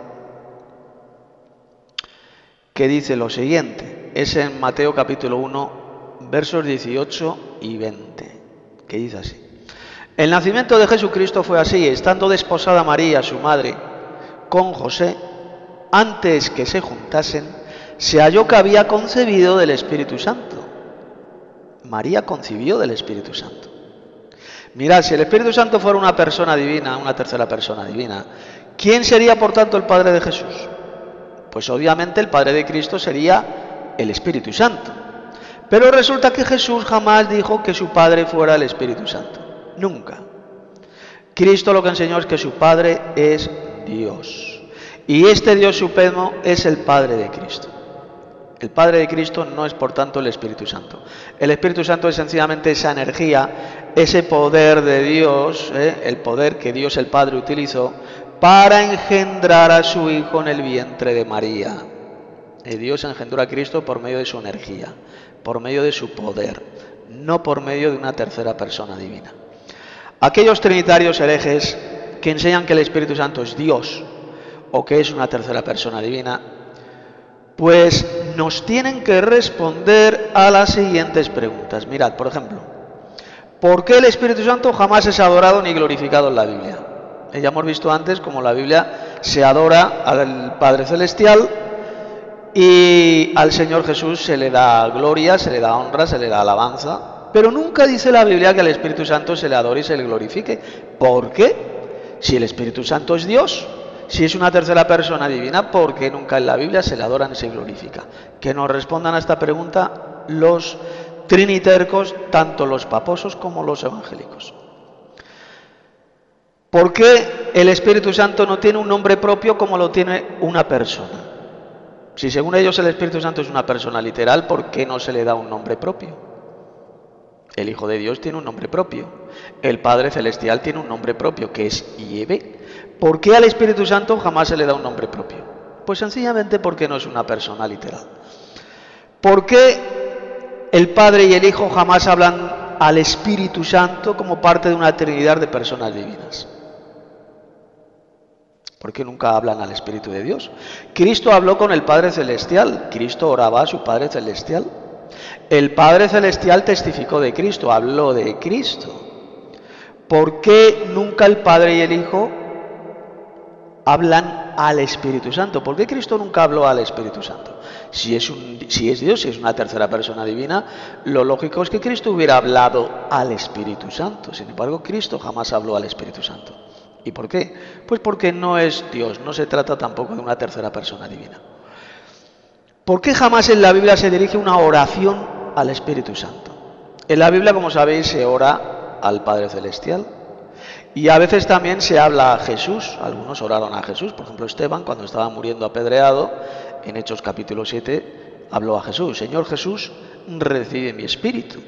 que dice lo siguiente. Es en Mateo capítulo uno, versos dieciocho y veinte, que dice así. El nacimiento de Jesucristo fue así: estando desposada María, su madre, con José, antes que se juntasen, se halló que había concebido del Espíritu Santo. María concibió del Espíritu Santo. Mirad, si el Espíritu Santo fuera una persona divina, una tercera persona divina, ¿quién sería por tanto el Padre de Jesús? Pues obviamente el Padre de Cristo sería el Espíritu Santo. Pero resulta que Jesús jamás dijo que su Padre fuera el Espíritu Santo. Nunca. Cristo lo que enseñó es que su Padre es Dios. Y este Dios supremo es el Padre de Cristo. El Padre de Cristo no es, por tanto, el Espíritu Santo. El Espíritu Santo es sencillamente esa energía, ese poder de Dios, ¿eh? el poder que Dios el Padre utilizó para engendrar a su Hijo en el vientre de María. Y Dios engendró a Cristo por medio de su energía, por medio de su poder, no por medio de una tercera persona divina. Aquellos trinitarios herejes que enseñan que el Espíritu Santo es Dios o que es una tercera persona divina, pues nos tienen que responder a las siguientes preguntas. Mirad, por ejemplo, ¿por qué el Espíritu Santo jamás es adorado ni glorificado en la Biblia? Eh, ya hemos visto antes cómo la Biblia se adora al Padre Celestial y al Señor Jesús se le da gloria, se le da honra, se le da alabanza, pero nunca dice la Biblia que al Espíritu Santo se le adore y se le glorifique. ¿Por qué? Si el Espíritu Santo es Dios, si es una tercera persona divina, ¿por qué nunca en la Biblia se le adora ni se glorifica? Que nos respondan a esta pregunta los trinitercos, tanto los paposos como los evangélicos. ¿Por qué el Espíritu Santo no tiene un nombre propio como lo tiene una persona? Si según ellos el Espíritu Santo es una persona literal, ¿por qué no se le da un nombre propio? El Hijo de Dios tiene un nombre propio. El Padre Celestial tiene un nombre propio, que es Yahvé. ¿Por qué al Espíritu Santo jamás se le da un nombre propio? Pues sencillamente porque no es una persona literal. ¿Por qué el Padre y el Hijo jamás hablan al Espíritu Santo como parte de una trinidad de personas divinas? ¿Por qué nunca hablan al Espíritu de Dios? Cristo habló con el Padre Celestial. Cristo oraba a su Padre Celestial. El Padre Celestial testificó de Cristo, habló de Cristo. ¿Por qué nunca el Padre y el Hijo hablan al Espíritu Santo? ¿Por qué Cristo nunca habló al Espíritu Santo? Si es, un, si es Dios, si es una tercera persona divina, lo lógico es que Cristo hubiera hablado al Espíritu Santo. Sin embargo, Cristo jamás habló al Espíritu Santo. ¿Y por qué? Pues porque no es Dios, no se trata tampoco de una tercera persona divina. ¿Por qué jamás en la Biblia se dirige una oración al Espíritu Santo? En la Biblia, como sabéis, se ora al Padre Celestial y a veces también se habla a Jesús. Algunos oraron a Jesús, por ejemplo Esteban, cuando estaba muriendo apedreado, en Hechos capítulo siete, habló a Jesús: Señor Jesús, recibe mi espíritu.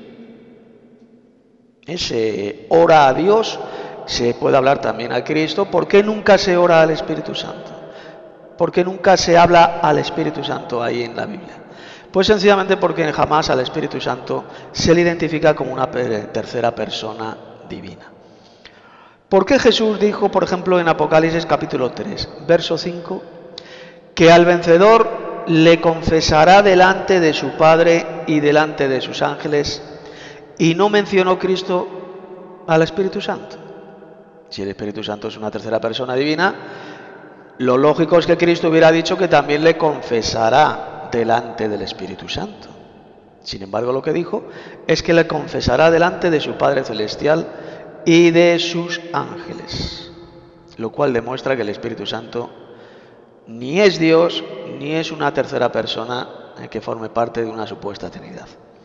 Se ora a Dios. Se puede hablar también a Cristo. ¿Por qué nunca se ora al Espíritu Santo? ¿Por qué nunca se habla al Espíritu Santo ahí en la Biblia? Pues sencillamente porque jamás al Espíritu Santo se le identifica como una tercera persona divina. ¿Por qué Jesús dijo, por ejemplo, en Apocalipsis capítulo tres, verso cinco, que al vencedor le confesará delante de su Padre y delante de sus ángeles, y no mencionó Cristo al Espíritu Santo? Si el Espíritu Santo es una tercera persona divina, lo lógico es que Cristo hubiera dicho que también le confesará delante del Espíritu Santo. Sin embargo, lo que dijo es que le confesará delante de su Padre Celestial y de sus ángeles, lo cual demuestra que el Espíritu Santo ni es Dios ni es una tercera persona que forme parte de una supuesta Trinidad.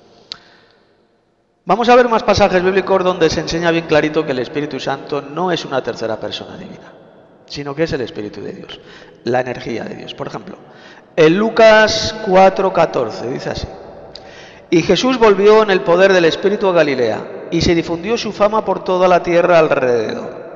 Vamos a ver más pasajes bíblicos donde se enseña bien clarito que el Espíritu Santo no es una tercera persona divina, sino que es el Espíritu de Dios, la energía de Dios. Por ejemplo, en Lucas cuatro catorce dice así: y Jesús volvió en el poder del Espíritu a Galilea, y se difundió su fama por toda la tierra alrededor.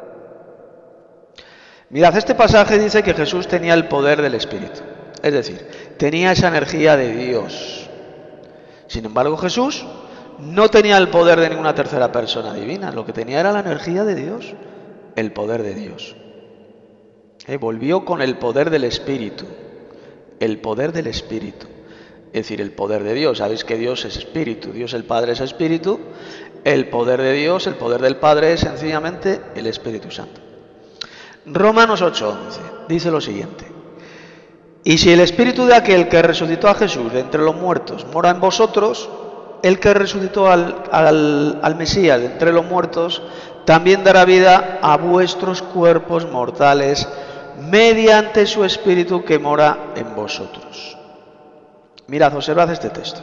Mirad, este pasaje dice que Jesús tenía el poder del Espíritu, es decir, tenía esa energía de Dios. Sin embargo, Jesús no tenía el poder de ninguna tercera persona divina, lo que tenía era la energía de Dios, el poder de Dios. ¿Eh? Volvió con el poder del Espíritu, el poder del Espíritu, es decir, el poder de Dios. Sabéis que Dios es Espíritu, Dios el Padre es Espíritu, el poder de Dios, el poder del Padre es sencillamente el Espíritu Santo. Romanos ocho once dice lo siguiente: y si el Espíritu de aquel que resucitó a Jesús de entre los muertos mora en vosotros, el que resucitó al, al, al Mesías de entre los muertos también dará vida a vuestros cuerpos mortales mediante su Espíritu que mora en vosotros. Mirad, observad este texto.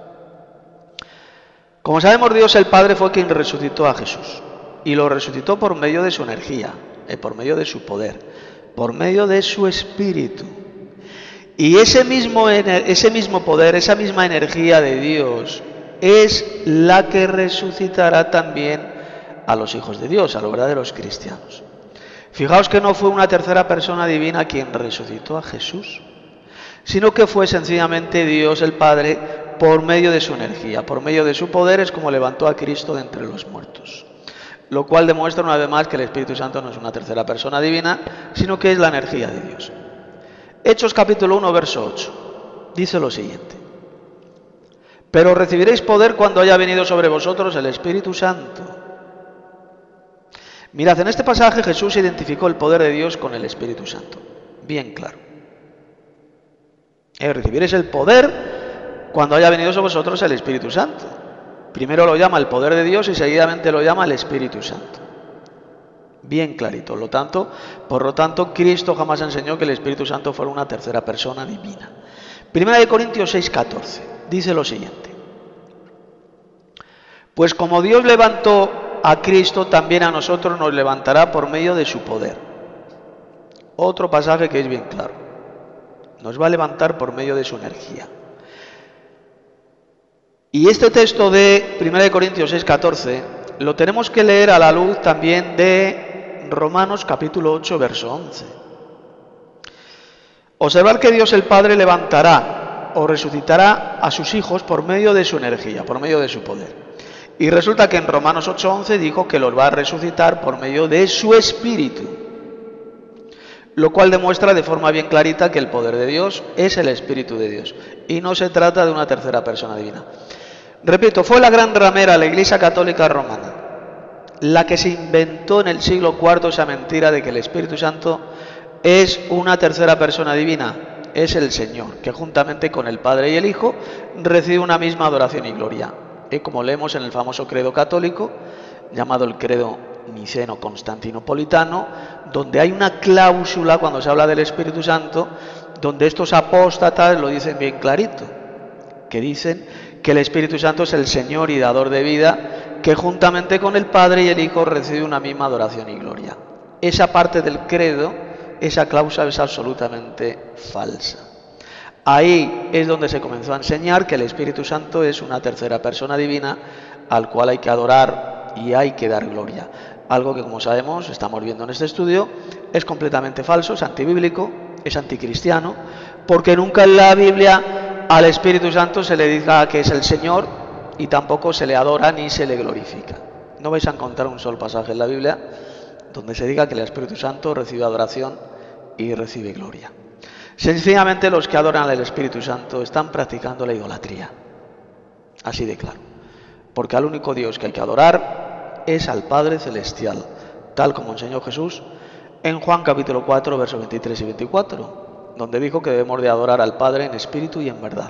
Como sabemos, Dios el Padre fue quien resucitó a Jesús, y lo resucitó por medio de su energía, eh, por medio de su poder, por medio de su Espíritu. Y ese mismo, ese mismo poder, esa misma energía de Dios es la que resucitará también a los hijos de Dios, a los verdaderos cristianos. Fijaos que no fue una tercera persona divina quien resucitó a Jesús, sino que fue sencillamente Dios el Padre por medio de su energía, por medio de su poder es como levantó a Cristo de entre los muertos. Lo cual demuestra una vez más que el Espíritu Santo no es una tercera persona divina, sino que es la energía de Dios. Hechos capítulo uno, verso ocho, dice lo siguiente: pero recibiréis poder cuando haya venido sobre vosotros el Espíritu Santo. Mirad, en este pasaje Jesús identificó el poder de Dios con el Espíritu Santo, bien claro. Eh, recibiréis el poder cuando haya venido sobre vosotros el Espíritu Santo. Primero lo llama el poder de Dios y seguidamente lo llama el Espíritu Santo. Bien clarito. Lo tanto, por lo tanto, Cristo jamás enseñó que el Espíritu Santo fuera una tercera persona divina. Primera de Corintios seis, catorce, dice lo siguiente: pues como Dios levantó a Cristo, también a nosotros nos levantará por medio de su poder. Otro pasaje que es bien claro. Nos va a levantar por medio de su energía. Y este texto de Primera de Corintios seis, catorce lo tenemos que leer a la luz también de Romanos capítulo ocho, verso once. Observad que Dios el Padre levantará o resucitará a sus hijos por medio de su energía, por medio de su poder. Y resulta que en Romanos ocho, once dijo que los va a resucitar por medio de su Espíritu. Lo cual demuestra de forma bien clarita que el poder de Dios es el Espíritu de Dios. Y no se trata de una tercera persona divina. Repito, fue la gran ramera, la Iglesia Católica Romana, la que se inventó en el siglo cuarto esa mentira de que el Espíritu Santo es una tercera persona divina. Es el Señor, que juntamente con el Padre y el Hijo recibe una misma adoración y gloria. Y como leemos en el famoso credo católico, llamado el credo niceno-constantinopolitano, donde hay una cláusula cuando se habla del Espíritu Santo, donde estos apóstatas lo dicen bien clarito, que dicen que el Espíritu Santo es el Señor y dador de vida, que juntamente con el Padre y el Hijo recibe una misma adoración y gloria. Esa parte del credo, esa cláusula es absolutamente falsa. Ahí es donde se comenzó a enseñar que el Espíritu Santo es una tercera persona divina al cual hay que adorar y hay que dar gloria. Algo que, como sabemos, estamos viendo en este estudio, es completamente falso, es antibíblico, es anticristiano, porque nunca en la Biblia al Espíritu Santo se le diga que es el Señor y tampoco se le adora ni se le glorifica. No vais a encontrar un solo pasaje en la Biblia donde se diga que el Espíritu Santo recibe adoración y recibe gloria. Sencillamente los que adoran al Espíritu Santo están practicando la idolatría. Así de claro. Porque al único Dios que hay que adorar es al Padre Celestial, tal como enseñó Jesús en Juan capítulo cuatro, versos veintitrés y veinticuatro, donde dijo que debemos de adorar al Padre en espíritu y en verdad.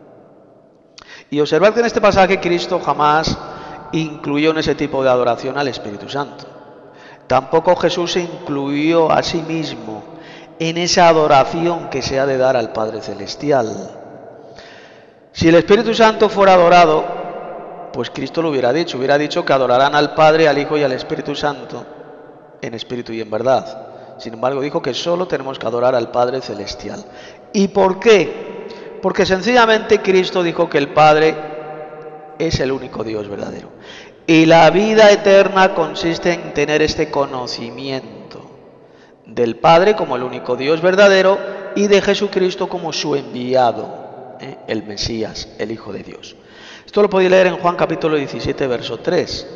Y observad que en este pasaje Cristo jamás incluyó en ese tipo de adoración al Espíritu Santo. Tampoco Jesús se incluyó a sí mismo en esa adoración que se ha de dar al Padre Celestial. Si el Espíritu Santo fuera adorado, pues Cristo lo hubiera dicho, hubiera dicho que adorarán al Padre, al Hijo y al Espíritu Santo en espíritu y en verdad. Sin embargo, dijo que solo tenemos que adorar al Padre Celestial. ¿Y por qué? Porque sencillamente Cristo dijo que el Padre es el único Dios verdadero. Y la vida eterna consiste en tener este conocimiento del Padre como el único Dios verdadero y de Jesucristo como su enviado, ¿eh? el Mesías, el Hijo de Dios. Esto lo podéis leer en Juan capítulo diecisiete, verso tres.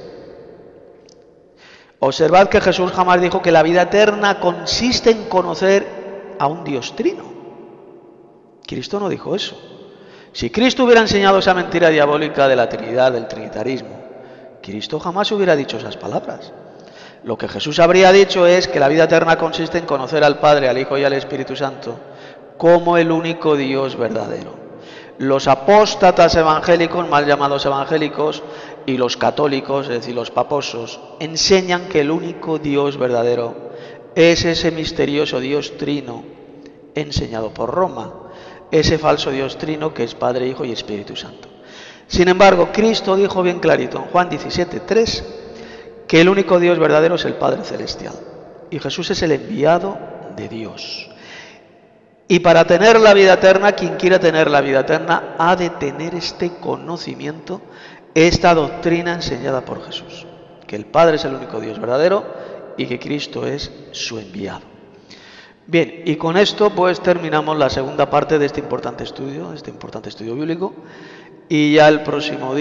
Observad que Jesús jamás dijo que la vida eterna consiste en conocer a un Dios trino. Cristo no dijo eso. Si Cristo hubiera enseñado esa mentira diabólica de la Trinidad, del trinitarismo, Cristo jamás hubiera dicho esas palabras. Lo que Jesús habría dicho es que la vida eterna consiste en conocer al Padre, al Hijo y al Espíritu Santo como el único Dios verdadero. Los apóstatas evangélicos, mal llamados evangélicos, y los católicos, es decir, los paposos, enseñan que el único Dios verdadero es ese misterioso Dios trino enseñado por Roma, ese falso Dios trino que es Padre, Hijo y Espíritu Santo. Sin embargo, Cristo dijo bien clarito en Juan diecisiete, tres, que el único Dios verdadero es el Padre Celestial. Y Jesús es el enviado de Dios. Y para tener la vida eterna, quien quiera tener la vida eterna, ha de tener este conocimiento, esta doctrina enseñada por Jesús. Que el Padre es el único Dios verdadero y que Cristo es su enviado. Bien, y con esto pues terminamos la segunda parte de este importante estudio, este importante estudio bíblico. Y ya el próximo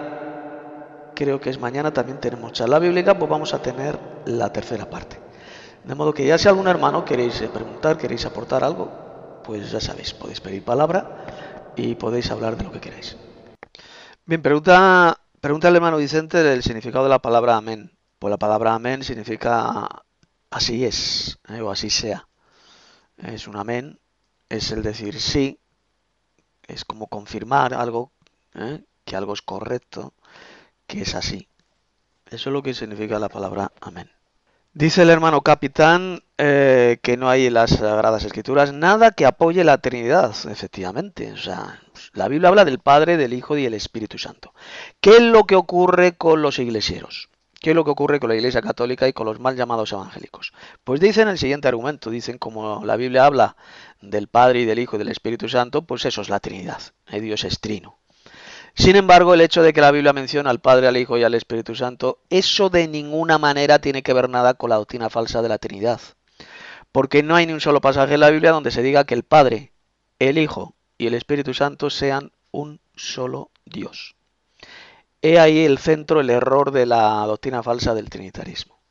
día, creo que es mañana, también tenemos charla bíblica, pues vamos a tener la tercera parte. De modo que ya si algún hermano queréis preguntar, queréis aportar algo, pues ya sabéis, podéis pedir palabra y podéis hablar de lo que queráis. Bien, pregunta, pregunta el hermano Vicente del significado de la palabra amén. Pues la palabra amén significa así es, ¿eh? O así sea. Es un amén, es el decir sí, es como confirmar algo, ¿eh? Que algo es correcto, que es así. Eso es lo que significa la palabra amén. Dice el hermano capitán eh, que no hay en las Sagradas Escrituras nada que apoye la Trinidad, efectivamente. O sea, la Biblia habla del Padre, del Hijo y del Espíritu Santo. ¿Qué es lo que ocurre con los iglesieros? ¿Qué es lo que ocurre con la Iglesia Católica y con los mal llamados evangélicos? Pues dicen el siguiente argumento, dicen como la Biblia habla del Padre y del Hijo y del Espíritu Santo, pues eso es la Trinidad, ¿eh? Dios es trino. Sin embargo, el hecho de que la Biblia menciona al Padre, al Hijo y al Espíritu Santo, eso de ninguna manera tiene que ver nada con la doctrina falsa de la Trinidad. Porque no hay ni un solo pasaje en la Biblia donde se diga que el Padre, el Hijo y el Espíritu Santo sean un solo Dios. He ahí el centro, el error de la doctrina falsa del trinitarismo.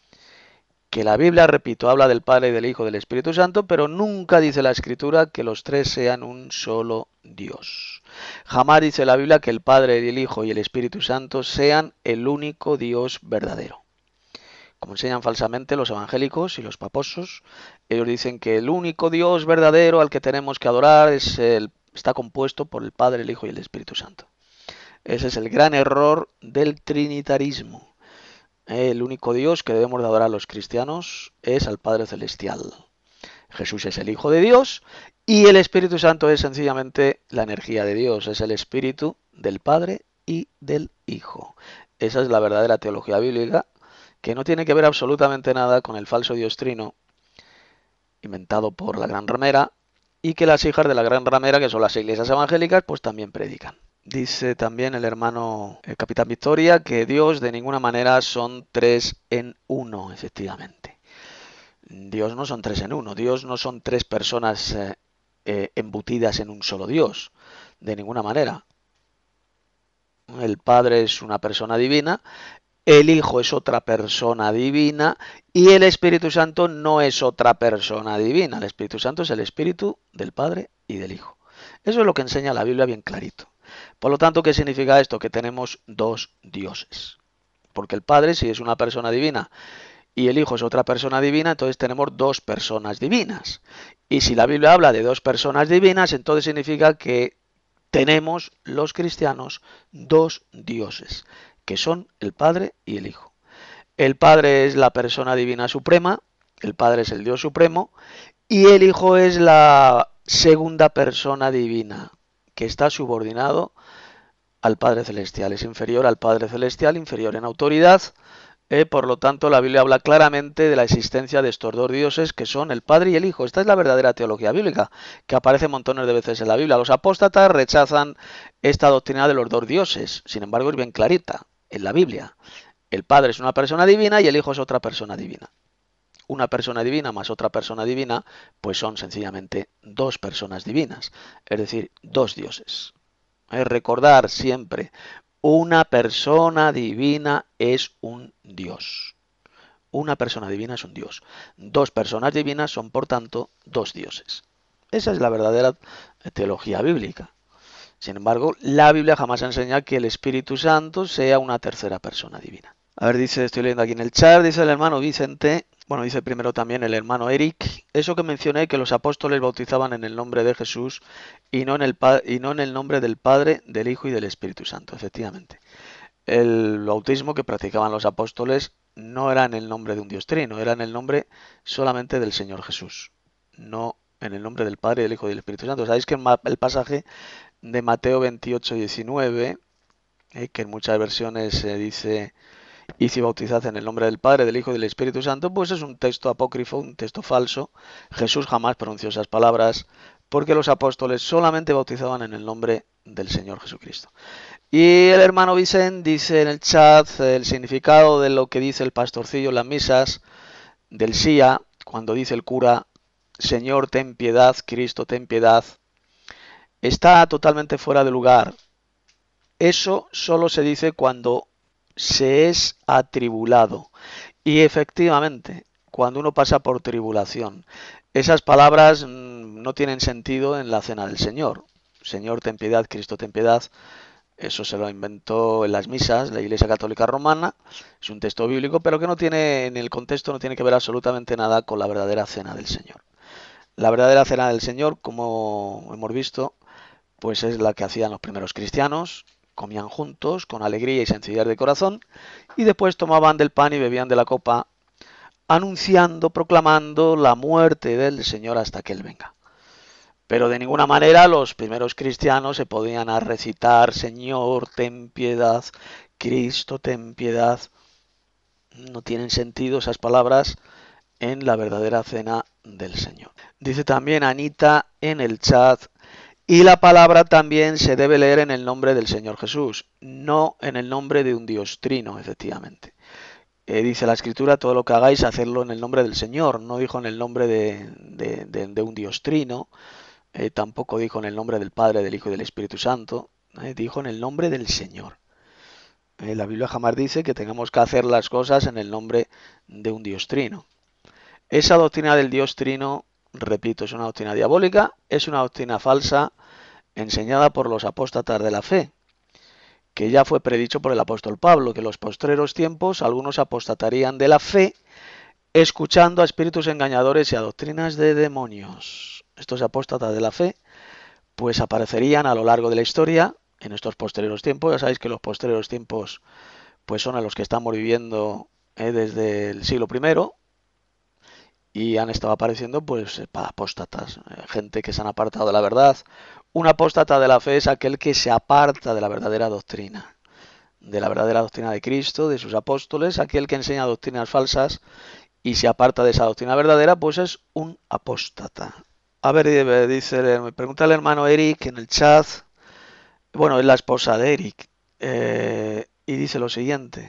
Que la Biblia, repito, habla del Padre, del Hijo y del Espíritu Santo, pero nunca dice la Escritura que los tres sean un solo Dios. Jamás dice la Biblia que el Padre, el Hijo y el Espíritu Santo sean el único Dios verdadero. Como enseñan falsamente los evangélicos y los paposos, ellos dicen que el único Dios verdadero al que tenemos que adorar es el, está compuesto por el Padre, el Hijo y el Espíritu Santo. Ese es el gran error del trinitarismo. El único Dios que debemos de adorar los cristianos es al Padre Celestial. Jesús es el Hijo de Dios y el Espíritu Santo es sencillamente la energía de Dios, es el Espíritu del Padre y del Hijo. Esa es la verdadera teología bíblica, que no tiene que ver absolutamente nada con el falso Dios trino inventado por la Gran Ramera y que las hijas de la Gran Ramera, que son las iglesias evangélicas, pues también predican. Dice también el hermano el capitán Victoria que Dios de ninguna manera son tres en uno, efectivamente. Dios no son tres en uno, Dios no son tres personas eh, eh, embutidas en un solo Dios, de ninguna manera. El Padre es una persona divina, el Hijo es otra persona divina y el Espíritu Santo no es otra persona divina. El Espíritu Santo es el Espíritu del Padre y del Hijo. Eso es lo que enseña la Biblia bien clarito. Por lo tanto, ¿qué significa esto? Que tenemos dos dioses. Porque el Padre, si es una persona divina y el Hijo es otra persona divina, entonces tenemos dos personas divinas. Y si la Biblia habla de dos personas divinas, entonces significa que tenemos los cristianos dos dioses, que son el Padre y el Hijo. El Padre es la persona divina suprema, el Padre es el Dios supremo, y el Hijo es la segunda persona divina, que está subordinado al Padre Celestial. Es inferior al Padre Celestial, inferior en autoridad. Eh, por lo tanto, la Biblia habla claramente de la existencia de estos dos dioses que son el Padre y el Hijo. Esta es la verdadera teología bíblica, que aparece montones de veces en la Biblia. Los apóstatas rechazan esta doctrina de los dos dioses. Sin embargo, es bien clarita en la Biblia. El Padre es una persona divina y el Hijo es otra persona divina. Una persona divina más otra persona divina, pues son sencillamente dos personas divinas, es decir, dos dioses. Es recordar siempre, una persona divina es un Dios. Una persona divina es un Dios. Dos personas divinas son, por tanto, dos dioses. Esa es la verdadera teología bíblica. Sin embargo, la Biblia jamás enseña que el Espíritu Santo sea una tercera persona divina. A ver, dice, estoy leyendo aquí en el chat, dice el hermano Vicente, bueno, dice primero también el hermano Eric, eso que mencioné, que los apóstoles bautizaban en el nombre de Jesús y no en el, y no en el nombre del Padre, del Hijo y del Espíritu Santo, efectivamente. El bautismo que practicaban los apóstoles no era en el nombre de un Dios trino, era en el nombre solamente del Señor Jesús, no en el nombre del Padre, del Hijo y del Espíritu Santo. Sabéis que en el pasaje de Mateo veintiocho, diecinueve, eh, que en muchas versiones se eh, dice, y si bautizad en el nombre del Padre, del Hijo y del Espíritu Santo, pues es un texto apócrifo, un texto falso. Jesús jamás pronunció esas palabras porque los apóstoles solamente bautizaban en el nombre del Señor Jesucristo. Y el hermano Vicente dice en el chat el significado de lo que dice el pastorcillo en las misas del S I A, cuando dice el cura, Señor, ten piedad, Cristo, ten piedad, está totalmente fuera de lugar. Eso solo se dice cuando se es atribulado. Y efectivamente, cuando uno pasa por tribulación, esas palabras no tienen sentido en la cena del Señor. Señor, ten piedad, Cristo, ten piedad. Eso se lo inventó en las misas la Iglesia Católica Romana. Es un texto bíblico, pero que no tiene, en el contexto no tiene que ver absolutamente nada con la verdadera cena del Señor. La verdadera cena del Señor, como hemos visto, pues es la que hacían los primeros cristianos. Comían juntos, con alegría y sencillez de corazón, y después tomaban del pan y bebían de la copa, anunciando, proclamando la muerte del Señor hasta que Él venga. Pero de ninguna manera los primeros cristianos se podían a recitar, Señor, ten piedad, Cristo, ten piedad. No tienen sentido esas palabras en la verdadera cena del Señor. Dice también Anita en el chat, y la palabra también se debe leer en el nombre del Señor Jesús, no en el nombre de un Dios trino, efectivamente. Eh, dice la Escritura, todo lo que hagáis, hacedlo en el nombre del Señor. No dijo en el nombre de, de, de, de un Dios trino, eh, tampoco dijo en el nombre del Padre, del Hijo y del Espíritu Santo, eh, dijo en el nombre del Señor. Eh, la Biblia jamás dice que tengamos que hacer las cosas en el nombre de un Dios trino. Esa doctrina del Dios trino, repito, es una doctrina diabólica, es una doctrina falsa, enseñada por los apóstatas de la fe, que ya fue predicho por el apóstol Pablo, que en los postreros tiempos algunos apostatarían de la fe, escuchando a espíritus engañadores y a doctrinas de demonios. Estos apóstatas de la fe, pues aparecerían a lo largo de la historia, en estos posteriores tiempos. Ya sabéis que los posteriores tiempos, pues son a los que estamos viviendo eh, desde el siglo primero, y han estado apareciendo pues apóstatas, gente que se han apartado de la verdad. Un apóstata de la fe es aquel que se aparta de la verdadera doctrina, de la verdadera doctrina de Cristo, de sus apóstoles. Aquel que enseña doctrinas falsas y se aparta de esa doctrina verdadera, pues es un apóstata. A ver, dice, me pregunta el hermano Eric en el chat, bueno, es la esposa de Eric, eh, y dice lo siguiente.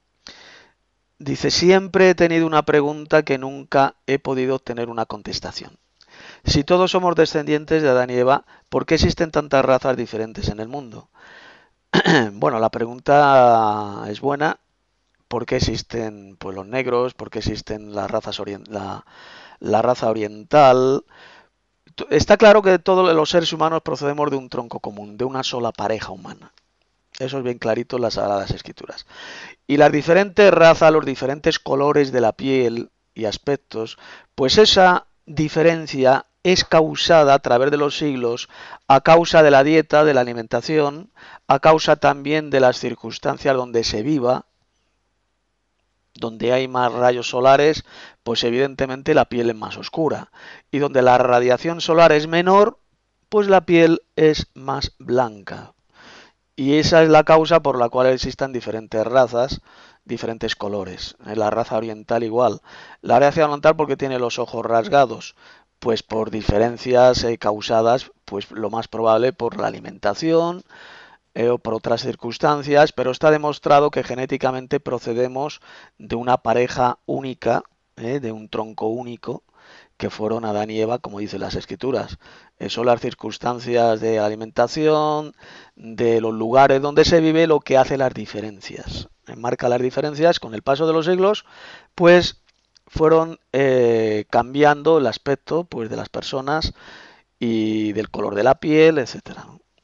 Dice, siempre he tenido una pregunta que nunca he podido obtener una contestación. Si todos somos descendientes de Adán y Eva, ¿por qué existen tantas razas diferentes en el mundo? Bueno, la pregunta es buena. ¿Por qué existen pues, los negros? ¿Por qué existen las razas orient la, la raza oriental? Está claro que todos los seres humanos procedemos de un tronco común, de una sola pareja humana. Eso es bien clarito en las Sagradas Escrituras. Y las diferentes razas, los diferentes colores de la piel y aspectos, pues esa diferencia es causada a través de los siglos a causa de la dieta, de la alimentación, a causa también de las circunstancias donde se viva. Donde hay más rayos solares, pues evidentemente la piel es más oscura. Y donde la radiación solar es menor, pues la piel es más blanca. Y esa es la causa por la cual existen diferentes razas, diferentes colores. La raza oriental igual. La raza oriental porque tiene los ojos rasgados, pues por diferencias eh, causadas, pues lo más probable por la alimentación eh, o por otras circunstancias, pero está demostrado que genéticamente procedemos de una pareja única, eh, de un tronco único, que fueron Adán y Eva, como dicen las Escrituras. Eh, son las circunstancias de alimentación, de los lugares donde se vive, lo que hace las diferencias. Eh, marca las diferencias con el paso de los siglos, pues fueron eh, cambiando el aspecto pues, de las personas y del color de la piel, etcétera.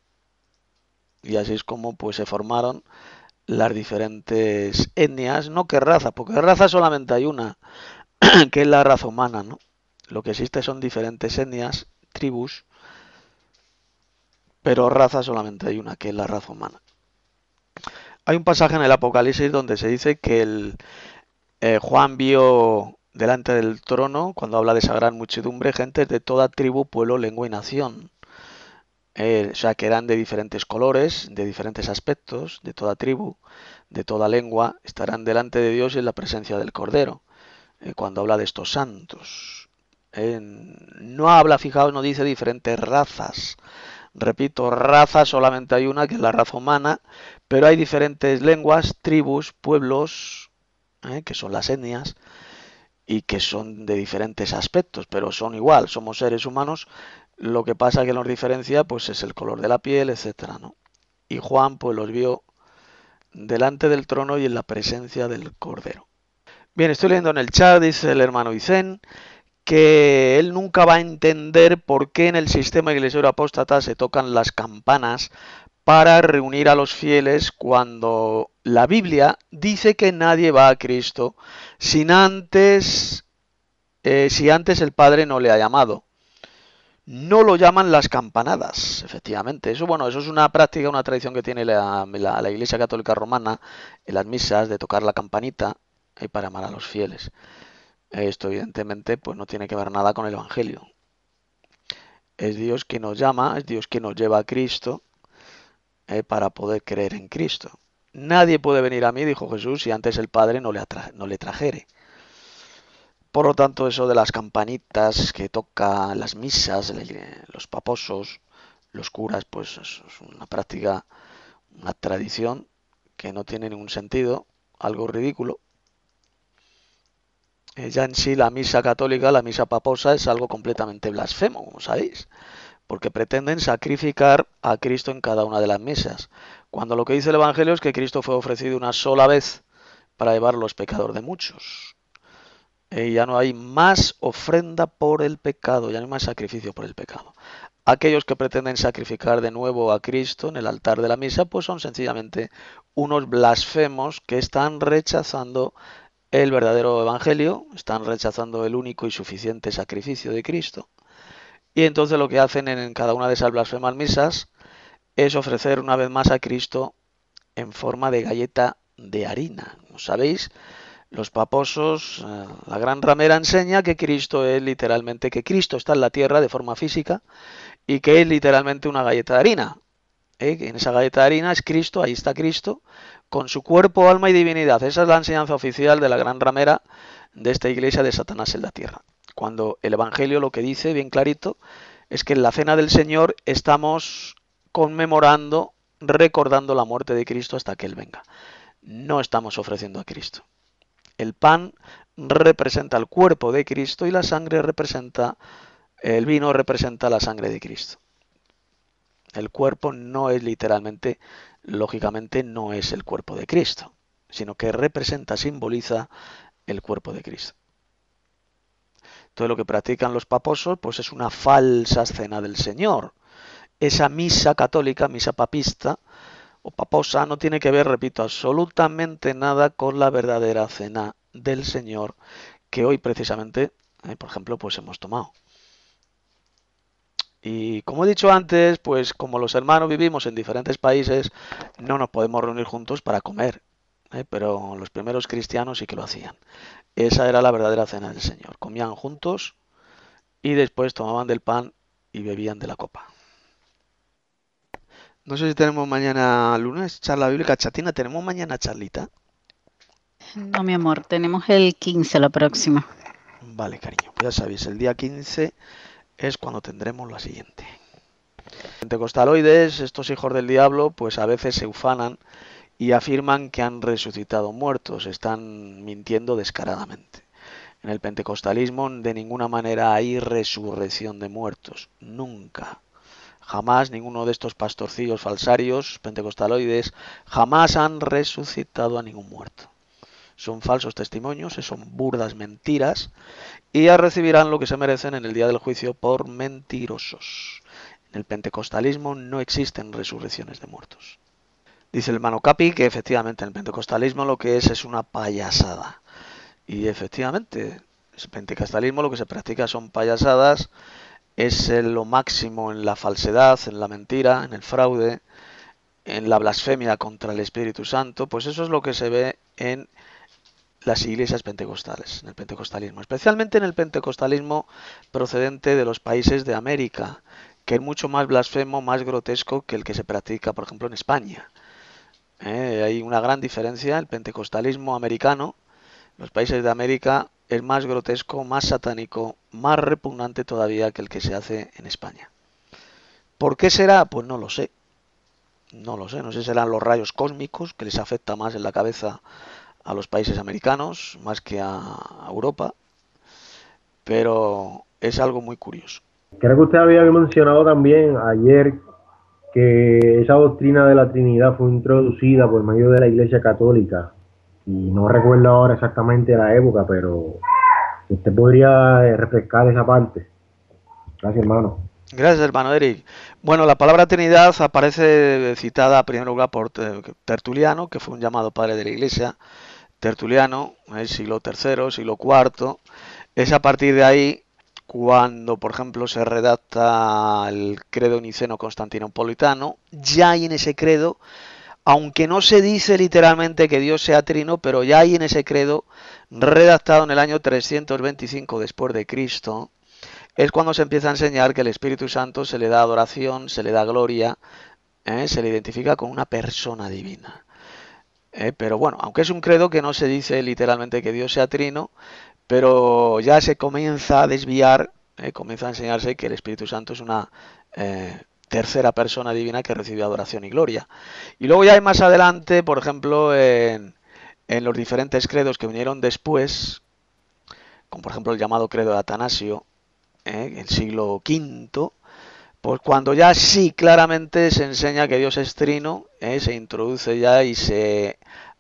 Y así es como pues, se formaron las diferentes etnias, no que raza, porque raza solamente hay una, que es la raza humana, ¿no? Lo que existe son diferentes etnias, tribus, pero raza solamente hay una, que es la raza humana. Hay un pasaje en el Apocalipsis donde se dice que el, eh, Juan vio delante del trono, cuando habla de esa gran muchedumbre, gentes de toda tribu, pueblo, lengua y nación. Eh, o sea, que eran de diferentes colores, de diferentes aspectos, de toda tribu, de toda lengua estarán delante de Dios y en la presencia del Cordero. Eh, cuando habla de estos santos, eh, no habla, fijaos, no dice diferentes razas. Repito, raza solamente hay una, que es la raza humana, pero hay diferentes lenguas, tribus, pueblos, eh, que son las etnias, y que son de diferentes aspectos, pero son igual, somos seres humanos. Lo que pasa que nos diferencia pues es el color de la piel, etcétera, ¿no? Y Juan pues los vio delante del trono y en la presencia del Cordero. Bien, estoy leyendo en el chat, dice el hermano Vicen, que él nunca va a entender por qué en el sistema iglesioso apóstata se tocan las campanas para reunir a los fieles cuando la Biblia dice que nadie va a Cristo sin antes, eh, si antes el Padre no le ha llamado. No lo llaman las campanadas, efectivamente. Eso, bueno, eso es una práctica, una tradición que tiene la, la, la Iglesia Católica Romana en las misas, de tocar la campanita eh, para llamar a los fieles. Esto evidentemente pues no tiene que ver nada con el Evangelio. Es Dios quien nos llama, es Dios quien nos lleva a Cristo eh, para poder creer en Cristo. Nadie puede venir a mí, dijo Jesús, si antes el Padre no le, atra no le trajere. Por lo tanto, eso de las campanitas que tocan las misas, los paposos, los curas, pues es una práctica, una tradición que no tiene ningún sentido, algo ridículo. Ya en sí la misa católica, la misa paposa, es algo completamente blasfemo, como sabéis, porque pretenden sacrificar a Cristo en cada una de las misas, cuando lo que dice el Evangelio es que Cristo fue ofrecido una sola vez para llevar los pecados de muchos. Y ya no hay más ofrenda por el pecado, ya no hay más sacrificio por el pecado. Aquellos que pretenden sacrificar de nuevo a Cristo en el altar de la misa, pues son sencillamente unos blasfemos que están rechazando el verdadero evangelio, están rechazando el único y suficiente sacrificio de Cristo. Y entonces lo que hacen en cada una de esas blasfemas misas es ofrecer una vez más a Cristo en forma de galleta de harina. ¿No sabéis? Los paposos, la gran ramera enseña que Cristo es literalmente, que Cristo está en la tierra de forma física y que es literalmente una galleta de harina. ¿Eh? En esa galleta de harina es Cristo, ahí está Cristo, con su cuerpo, alma y divinidad. Esa es la enseñanza oficial de la gran ramera de esta iglesia de Satanás en la tierra. Cuando el Evangelio lo que dice bien clarito es que en la cena del Señor estamos conmemorando, recordando la muerte de Cristo hasta que Él venga. No estamos ofreciendo a Cristo. El pan representa el cuerpo de Cristo y la sangre representa, el vino representa la sangre de Cristo. El cuerpo no es literalmente, lógicamente no es el cuerpo de Cristo, sino que representa, simboliza el cuerpo de Cristo. Todo lo que practican los paposos pues es una falsa cena del Señor. Esa misa católica, misa papista o paposa, no tiene que ver, repito, absolutamente nada con la verdadera cena del Señor que hoy precisamente, eh, por ejemplo, pues hemos tomado. Y como he dicho antes, pues como los hermanos vivimos en diferentes países, no nos podemos reunir juntos para comer, ¿eh? Pero los primeros cristianos sí que lo hacían. Esa era la verdadera cena del Señor. Comían juntos y después tomaban del pan y bebían de la copa. No sé si tenemos mañana lunes charla bíblica chatina. ¿Tenemos mañana charlita? No, mi amor, tenemos el quince, la próxima. Vale, cariño. Pues ya sabéis, el día quince es cuando tendremos la siguiente. Pentecostaloides, estos hijos del diablo, pues a veces se ufanan y afirman que han resucitado muertos. Están mintiendo descaradamente. En el pentecostalismo de ninguna manera hay resurrección de muertos. Nunca. Jamás ninguno de estos pastorcillos falsarios, pentecostaloides, jamás han resucitado a ningún muerto. Son falsos testimonios, son burdas mentiras, y ya recibirán lo que se merecen en el día del juicio por mentirosos. En el pentecostalismo no existen resurrecciones de muertos. Dice el hermano Capi que efectivamente en el pentecostalismo lo que es es una payasada. Y efectivamente, el pentecostalismo lo que se practica son payasadas, es lo máximo en la falsedad, en la mentira, en el fraude, en la blasfemia contra el Espíritu Santo. Pues eso es lo que se ve en las iglesias pentecostales, en el pentecostalismo, especialmente en el pentecostalismo procedente de los países de América, que es mucho más blasfemo, más grotesco que el que se practica, por ejemplo, en España. ¿eh? Hay una gran diferencia. El pentecostalismo americano, los países de América, es más grotesco, más satánico, más repugnante todavía que el que se hace en España. ¿Por qué será? Pues no lo sé. No lo sé. No sé si serán los rayos cósmicos que les afecta más en la cabeza a los países americanos, más que a Europa. Pero es algo muy curioso. Creo que usted había mencionado también ayer que esa doctrina de la Trinidad fue introducida por medio de la Iglesia Católica. Y no recuerdo ahora exactamente la época, pero usted podría eh, refrescar esa parte. Gracias, hermano. Gracias, hermano Eric. Bueno, la palabra Trinidad aparece citada en primer lugar por Tertuliano, que fue un llamado padre de la Iglesia. Tertuliano, el siglo tercero, siglo cuarto. Es a partir de ahí cuando, por ejemplo, se redacta el credo niceno-constantinopolitano. Ya hay en ese credo, aunque no se dice literalmente que Dios sea trino, pero ya hay en ese credo, redactado en el año trescientos veinticinco después de Cristo, es cuando se empieza a enseñar que el Espíritu Santo se le da adoración, se le da gloria, ¿eh? Se le identifica con una persona divina. ¿Eh? Pero bueno, aunque es un credo que no se dice literalmente que Dios sea trino, pero ya se comienza a desviar, ¿eh? Comienza a enseñarse que el Espíritu Santo es una eh, tercera persona divina que recibe adoración y gloria. Y luego ya hay más adelante, por ejemplo, en, en los diferentes credos que vinieron después, como por ejemplo el llamado credo de Atanasio, ¿eh? El siglo quinto, pues cuando ya sí claramente se enseña que Dios es trino, ¿eh? Se introduce ya y se,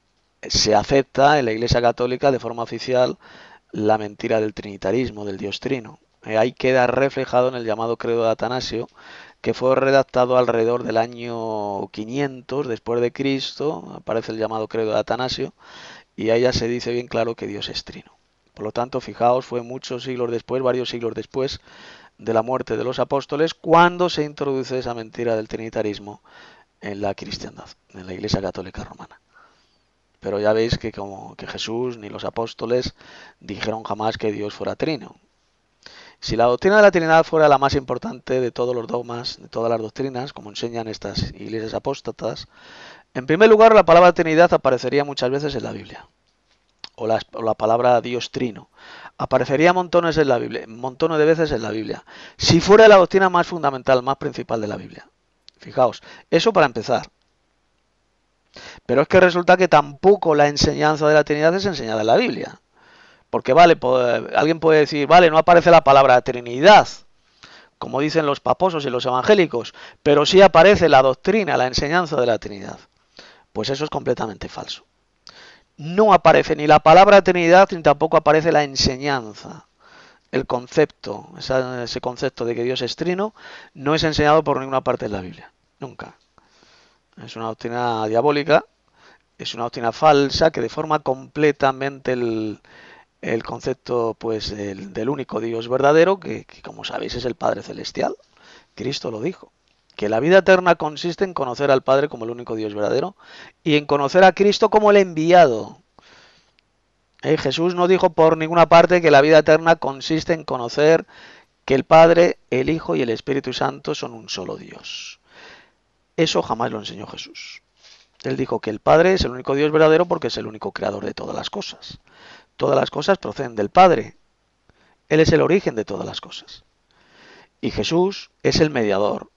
se acepta en la Iglesia Católica de forma oficial la mentira del trinitarismo, del Dios trino. Eh, ahí queda reflejado en el llamado credo de Atanasio, que fue redactado alrededor del año quinientos después de Cristo, aparece el llamado credo de Atanasio, y ahí ya se dice bien claro que Dios es trino. Por lo tanto, fijaos, fue muchos siglos después, varios siglos después de la muerte de los apóstoles, cuando se introduce esa mentira del trinitarismo en la cristiandad, en la Iglesia Católica Romana. Pero ya veis que como que Jesús ni los apóstoles dijeron jamás que Dios fuera trino. Si la doctrina de la Trinidad fuera la más importante de todos los dogmas, de todas las doctrinas, como enseñan estas iglesias apóstatas, en primer lugar la palabra Trinidad aparecería muchas veces en la Biblia. O la, o la palabra Dios trino. Aparecería montones en la Biblia, montones de veces en la Biblia. Si fuera la doctrina más fundamental, más principal de la Biblia. Fijaos, eso para empezar. Pero es que resulta que tampoco la enseñanza de la Trinidad es enseñada en la Biblia. Porque vale, puede, alguien puede decir, vale, no aparece la palabra Trinidad, como dicen los paposos y los evangélicos, pero sí aparece la doctrina, la enseñanza de la Trinidad. Pues eso es completamente falso. No aparece ni la palabra Trinidad ni tampoco aparece la enseñanza. El concepto, esa, ese concepto de que Dios es trino, no es enseñado por ninguna parte de la Biblia. Nunca. Es una doctrina diabólica, es una doctrina falsa que deforma completamente el, el concepto pues el, del único Dios verdadero, que, que como sabéis es el Padre Celestial. Cristo lo dijo. Que la vida eterna consiste en conocer al Padre como el único Dios verdadero y en conocer a Cristo como el enviado. ¿Eh? Jesús no dijo por ninguna parte que la vida eterna consiste en conocer que el Padre, el Hijo y el Espíritu Santo son un solo Dios. Eso jamás lo enseñó Jesús. Él dijo que el Padre es el único Dios verdadero porque es el único creador de todas las cosas. Todas las cosas proceden del Padre. Él es el origen de todas las cosas. Y Jesús es el mediador.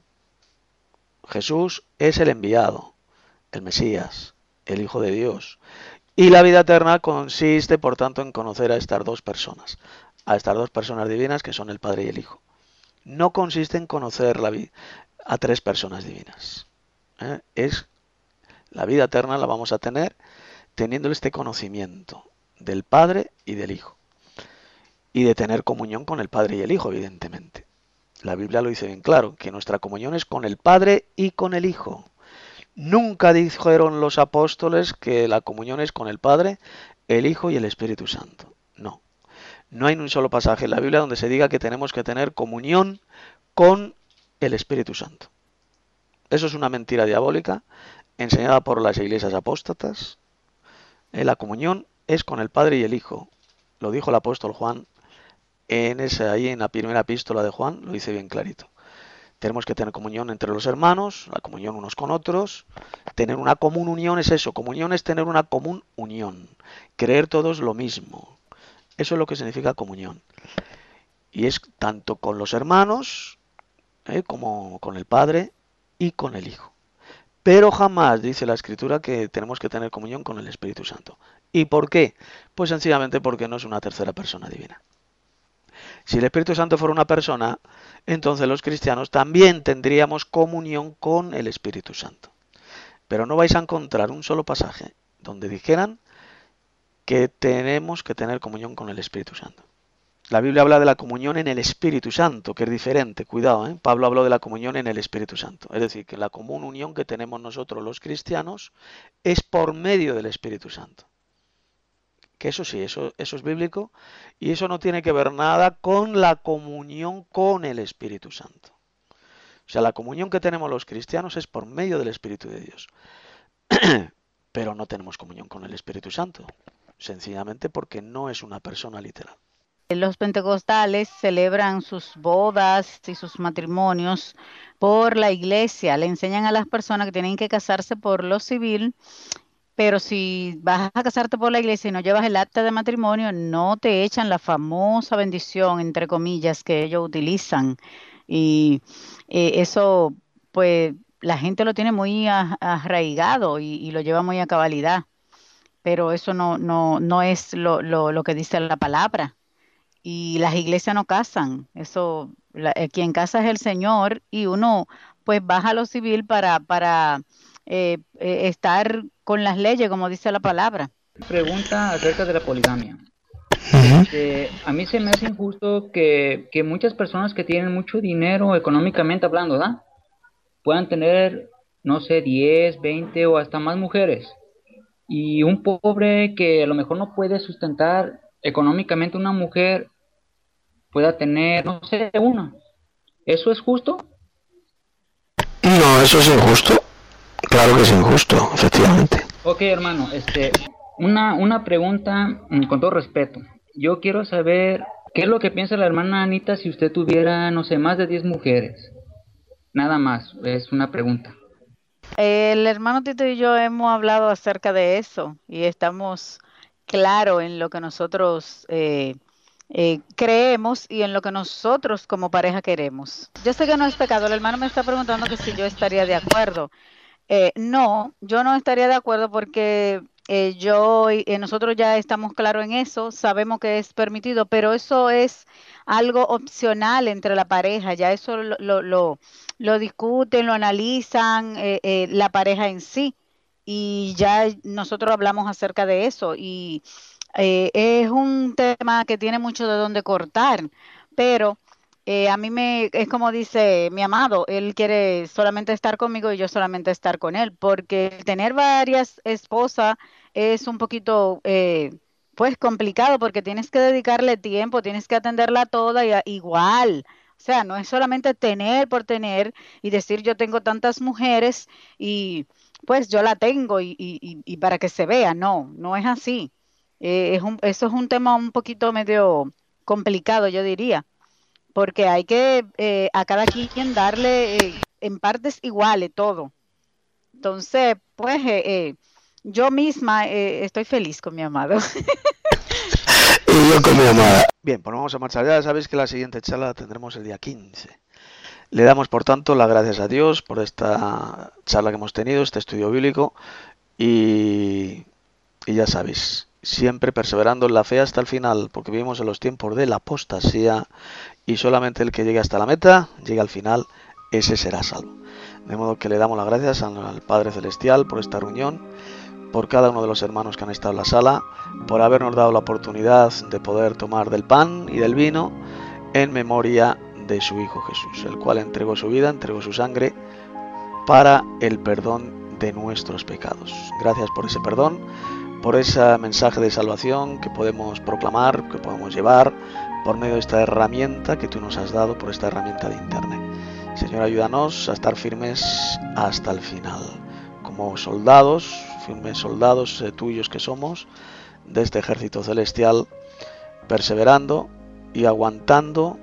Jesús es el enviado, el Mesías, el Hijo de Dios. Y la vida eterna consiste, por tanto, en conocer a estas dos personas, a estas dos personas divinas que son el Padre y el Hijo. No consiste en conocer la vida a tres personas divinas. ¿Eh? Es la vida eterna la vamos a tener teniendo este conocimiento del Padre y del Hijo. Y de tener comunión con el Padre y el Hijo, evidentemente. La Biblia lo dice bien claro, que nuestra comunión es con el Padre y con el Hijo. Nunca dijeron los apóstoles que la comunión es con el Padre, el Hijo y el Espíritu Santo. No. No hay un solo pasaje en la Biblia donde se diga que tenemos que tener comunión con el Espíritu Santo. Eso es una mentira diabólica enseñada por las iglesias apóstatas. La comunión es con el Padre y el Hijo. Lo dijo el apóstol Juan en ese, ahí en la primera epístola de Juan, lo dice bien clarito. Tenemos que tener comunión entre los hermanos, la comunión unos con otros. Tener una común unión es eso, comunión es tener una común unión, creer todos lo mismo. Eso es lo que significa comunión. Y es tanto con los hermanos, ¿eh? como con el Padre y con el Hijo. Pero jamás dice la Escritura que tenemos que tener comunión con el Espíritu Santo. ¿Y por qué? Pues sencillamente porque no es una tercera persona divina. Si el Espíritu Santo fuera una persona, entonces los cristianos también tendríamos comunión con el Espíritu Santo. Pero no vais a encontrar un solo pasaje donde dijeran que tenemos que tener comunión con el Espíritu Santo. La Biblia habla de la comunión en el Espíritu Santo, que es diferente, cuidado, ¿eh? Pablo habló de la comunión en el Espíritu Santo. Es decir, que la común unión que tenemos nosotros los cristianos es por medio del Espíritu Santo. Que eso sí, eso, eso es bíblico, y eso no tiene que ver nada con la comunión con el Espíritu Santo. O sea, la comunión que tenemos los cristianos es por medio del Espíritu de Dios. Pero no tenemos comunión con el Espíritu Santo, sencillamente porque no es una persona literal. Los pentecostales celebran sus bodas y sus matrimonios por la iglesia. Le enseñan a las personas que tienen que casarse por lo civil, pero si vas a casarte por la iglesia y no llevas el acta de matrimonio, no te echan la famosa bendición, entre comillas, que ellos utilizan. Y eh, eso, pues, la gente lo tiene muy a- arraigado y, y lo lleva muy a cabalidad. Pero eso no, no, no es lo, lo, lo que dice la palabra. Y las iglesias no casan. Eso, la- eh, quien casa es el Señor, y uno pues baja a lo civil para, para eh, eh, estar con las leyes, como dice la palabra. Pregunta acerca de la poligamia. Ujú. Eh, a mí se me hace injusto que, que muchas personas que tienen mucho dinero económicamente hablando, ¿verdad? Puedan tener, no sé, diez, veinte o hasta más mujeres. Y un pobre que a lo mejor no puede sustentar económicamente una mujer pueda tener, no sé, una. ¿Eso es justo? No, eso es injusto. Claro que es injusto, efectivamente. Ok, hermano, este, una, una pregunta mm, con todo respeto. Yo quiero saber qué es lo que piensa la hermana Anita si usted tuviera, no sé, más de diez mujeres. Nada más, es una pregunta. El hermano Tito y yo hemos hablado acerca de eso y estamos claros en lo que nosotros eh, eh, creemos y en lo que nosotros como pareja queremos. Yo sé que no es pecado. El hermano me está preguntando que si yo estaría de acuerdo. Eh, no, yo no estaría de acuerdo porque eh, yo y eh, nosotros ya estamos claros en eso, sabemos que es permitido, pero eso es algo opcional entre la pareja, ya eso lo, lo, lo, lo discuten, lo analizan eh, eh, la pareja en sí, y ya nosotros hablamos acerca de eso, y eh, es un tema que tiene mucho de dónde cortar, pero eh, a mí me, es como dice mi amado, él quiere solamente estar conmigo y yo solamente estar con él, porque tener varias esposas es un poquito, eh, pues, complicado, porque tienes que dedicarle tiempo, tienes que atenderla toda y a- igual. O sea, no es solamente tener por tener y decir yo tengo tantas mujeres y pues yo la tengo y, y, y- y para que se vea, no, no es así. Eh, es un, eso es un tema un poquito medio complicado, yo diría, porque hay que eh, a cada quien darle eh, en partes iguales todo. Entonces, pues eh, eh, yo misma eh, estoy feliz con mi amado. Y yo con mi amada. Bien, pues vamos a marchar. Ya sabéis que la siguiente charla la tendremos el día quince. Le damos, por tanto, las gracias a Dios por esta charla que hemos tenido, este estudio bíblico, y, y ya sabéis, siempre perseverando en la fe hasta el final, porque vivimos en los tiempos de la apostasía, y solamente el que llegue hasta la meta, llegue al final, ese será salvo. De modo que le damos las gracias al Padre Celestial por esta reunión, por cada uno de los hermanos que han estado en la sala, por habernos dado la oportunidad de poder tomar del pan y del vino en memoria de su Hijo Jesús, el cual entregó su vida, entregó su sangre para el perdón de nuestros pecados. Gracias por ese perdón, por ese mensaje de salvación que podemos proclamar, que podemos llevar por medio de esta herramienta que tú nos has dado, por esta herramienta de Internet. Señor, ayúdanos a estar firmes hasta el final, como soldados, firmes soldados eh, tuyos que somos, de este ejército celestial, perseverando y aguantando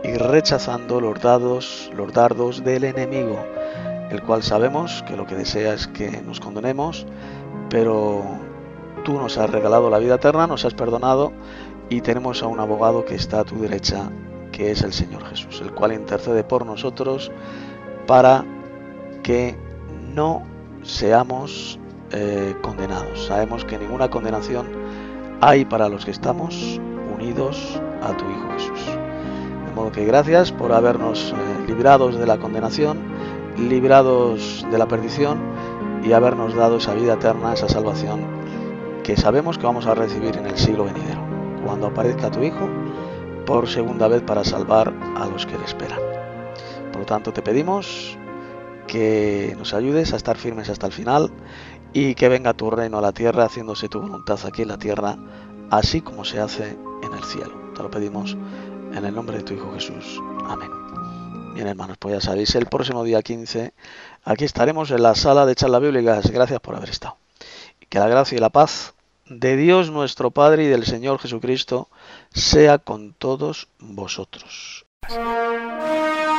y rechazando los dardos, los dardos del enemigo, el cual sabemos que lo que desea es que nos condenemos, pero tú nos has regalado la vida eterna, nos has perdonado y tenemos a un abogado que está a tu derecha, que es el Señor Jesús, el cual intercede por nosotros para que no seamos eh, condenados. Sabemos que ninguna condenación hay para los que estamos unidos a tu Hijo Jesús. De modo que gracias por habernos eh, librados de la condenación, librados de la perdición y habernos dado esa vida eterna, esa salvación que sabemos que vamos a recibir en el siglo venidero, cuando aparezca tu Hijo por segunda vez para salvar a los que le esperan. Por lo tanto, te pedimos que nos ayudes a estar firmes hasta el final y que venga tu reino a la tierra, haciéndose tu voluntad aquí en la tierra, así como se hace en el cielo. Te lo pedimos en el nombre de tu Hijo Jesús. Amén. Bien, hermanos, pues ya sabéis, el próximo día quince, aquí estaremos en la sala de charlas bíblicas. Gracias por haber estado. Y que la gracia y la paz de Dios nuestro Padre y del Señor Jesucristo sea con todos vosotros. Gracias.